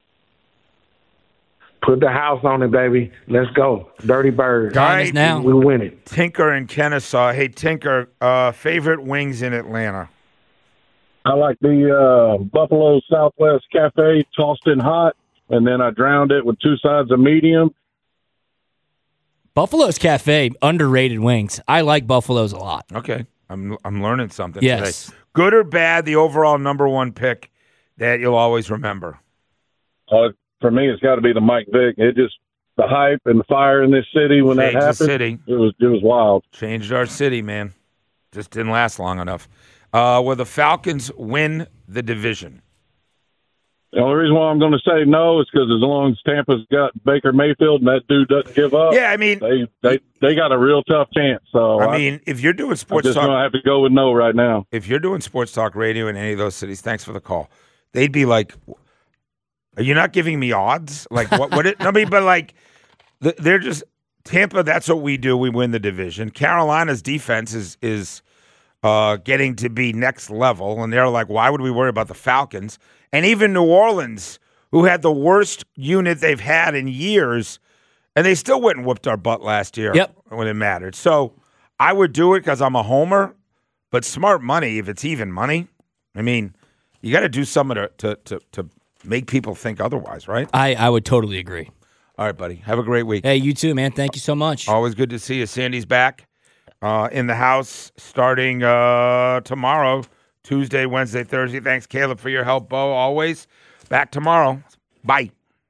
Speaker 16: Put the house on it, baby. Let's go. Dirty Bird.
Speaker 2: All right,
Speaker 3: now.
Speaker 16: We win it.
Speaker 2: Tinker in Kennesaw. Hey, Tinker, favorite wings in Atlanta?
Speaker 17: I like the Buffalo Southwest Cafe, tossed in hot, and then I drowned it with 2 sides of medium.
Speaker 3: Buffalo's Cafe, underrated wings. I like Buffalo's a lot.
Speaker 2: Okay. I'm learning something
Speaker 3: yes.
Speaker 2: today. Good or bad, the overall number 1 pick that you'll always remember?
Speaker 17: For me, it's got to be the Mike Vick. It just the hype and the fire in this city when
Speaker 2: Changed
Speaker 17: that happened.
Speaker 2: The city.
Speaker 17: It was wild.
Speaker 2: Changed our city, man. Just didn't last long enough. Will the Falcons win the division?
Speaker 17: The only reason why I'm going to say no is because as long as Tampa's got Baker Mayfield and that dude doesn't give up,
Speaker 2: yeah, I mean
Speaker 17: they got a real tough chance. So
Speaker 2: I mean, if you're doing sports
Speaker 17: I'm just
Speaker 2: talk,
Speaker 17: going to have to go with no right now.
Speaker 2: If you're doing sports talk radio in any of those cities, thanks for the call. They'd be like, "Are you not giving me odds? Like what? I mean, but like they're just Tampa. That's what we do. We win the division. Carolina's defense is getting to be next level, and they're like, why would we worry about the Falcons? And even New Orleans, who had the worst unit they've had in years, and they still went and whooped our butt last year when it mattered. So I would do it because I'm a homer, but smart money, if it's even money, I mean, you got to do something to make people think otherwise, right?
Speaker 3: I would totally agree.
Speaker 2: All right, buddy. Have a great week.
Speaker 3: Hey, you too, man. Thank you so much.
Speaker 2: Always good to see you. Sandy's back in the house starting tomorrow. Tuesday, Wednesday, Thursday. Thanks, Caleb, for your help, Bo. Always. Back tomorrow. Bye.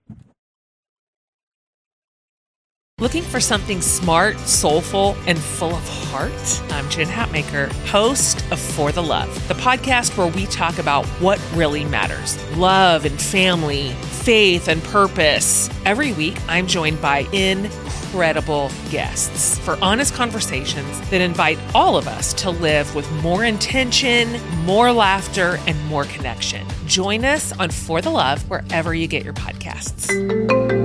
Speaker 18: Looking for something smart, soulful, and full of heart? I'm Jen Hatmaker, host of For the Love, the podcast where we talk about what really matters. Love and family, faith and purpose. Every week, I'm joined by incredible guests for honest conversations that invite all of us to live with more intention, more laughter, and more connection. Join us on For the Love wherever you get your podcasts.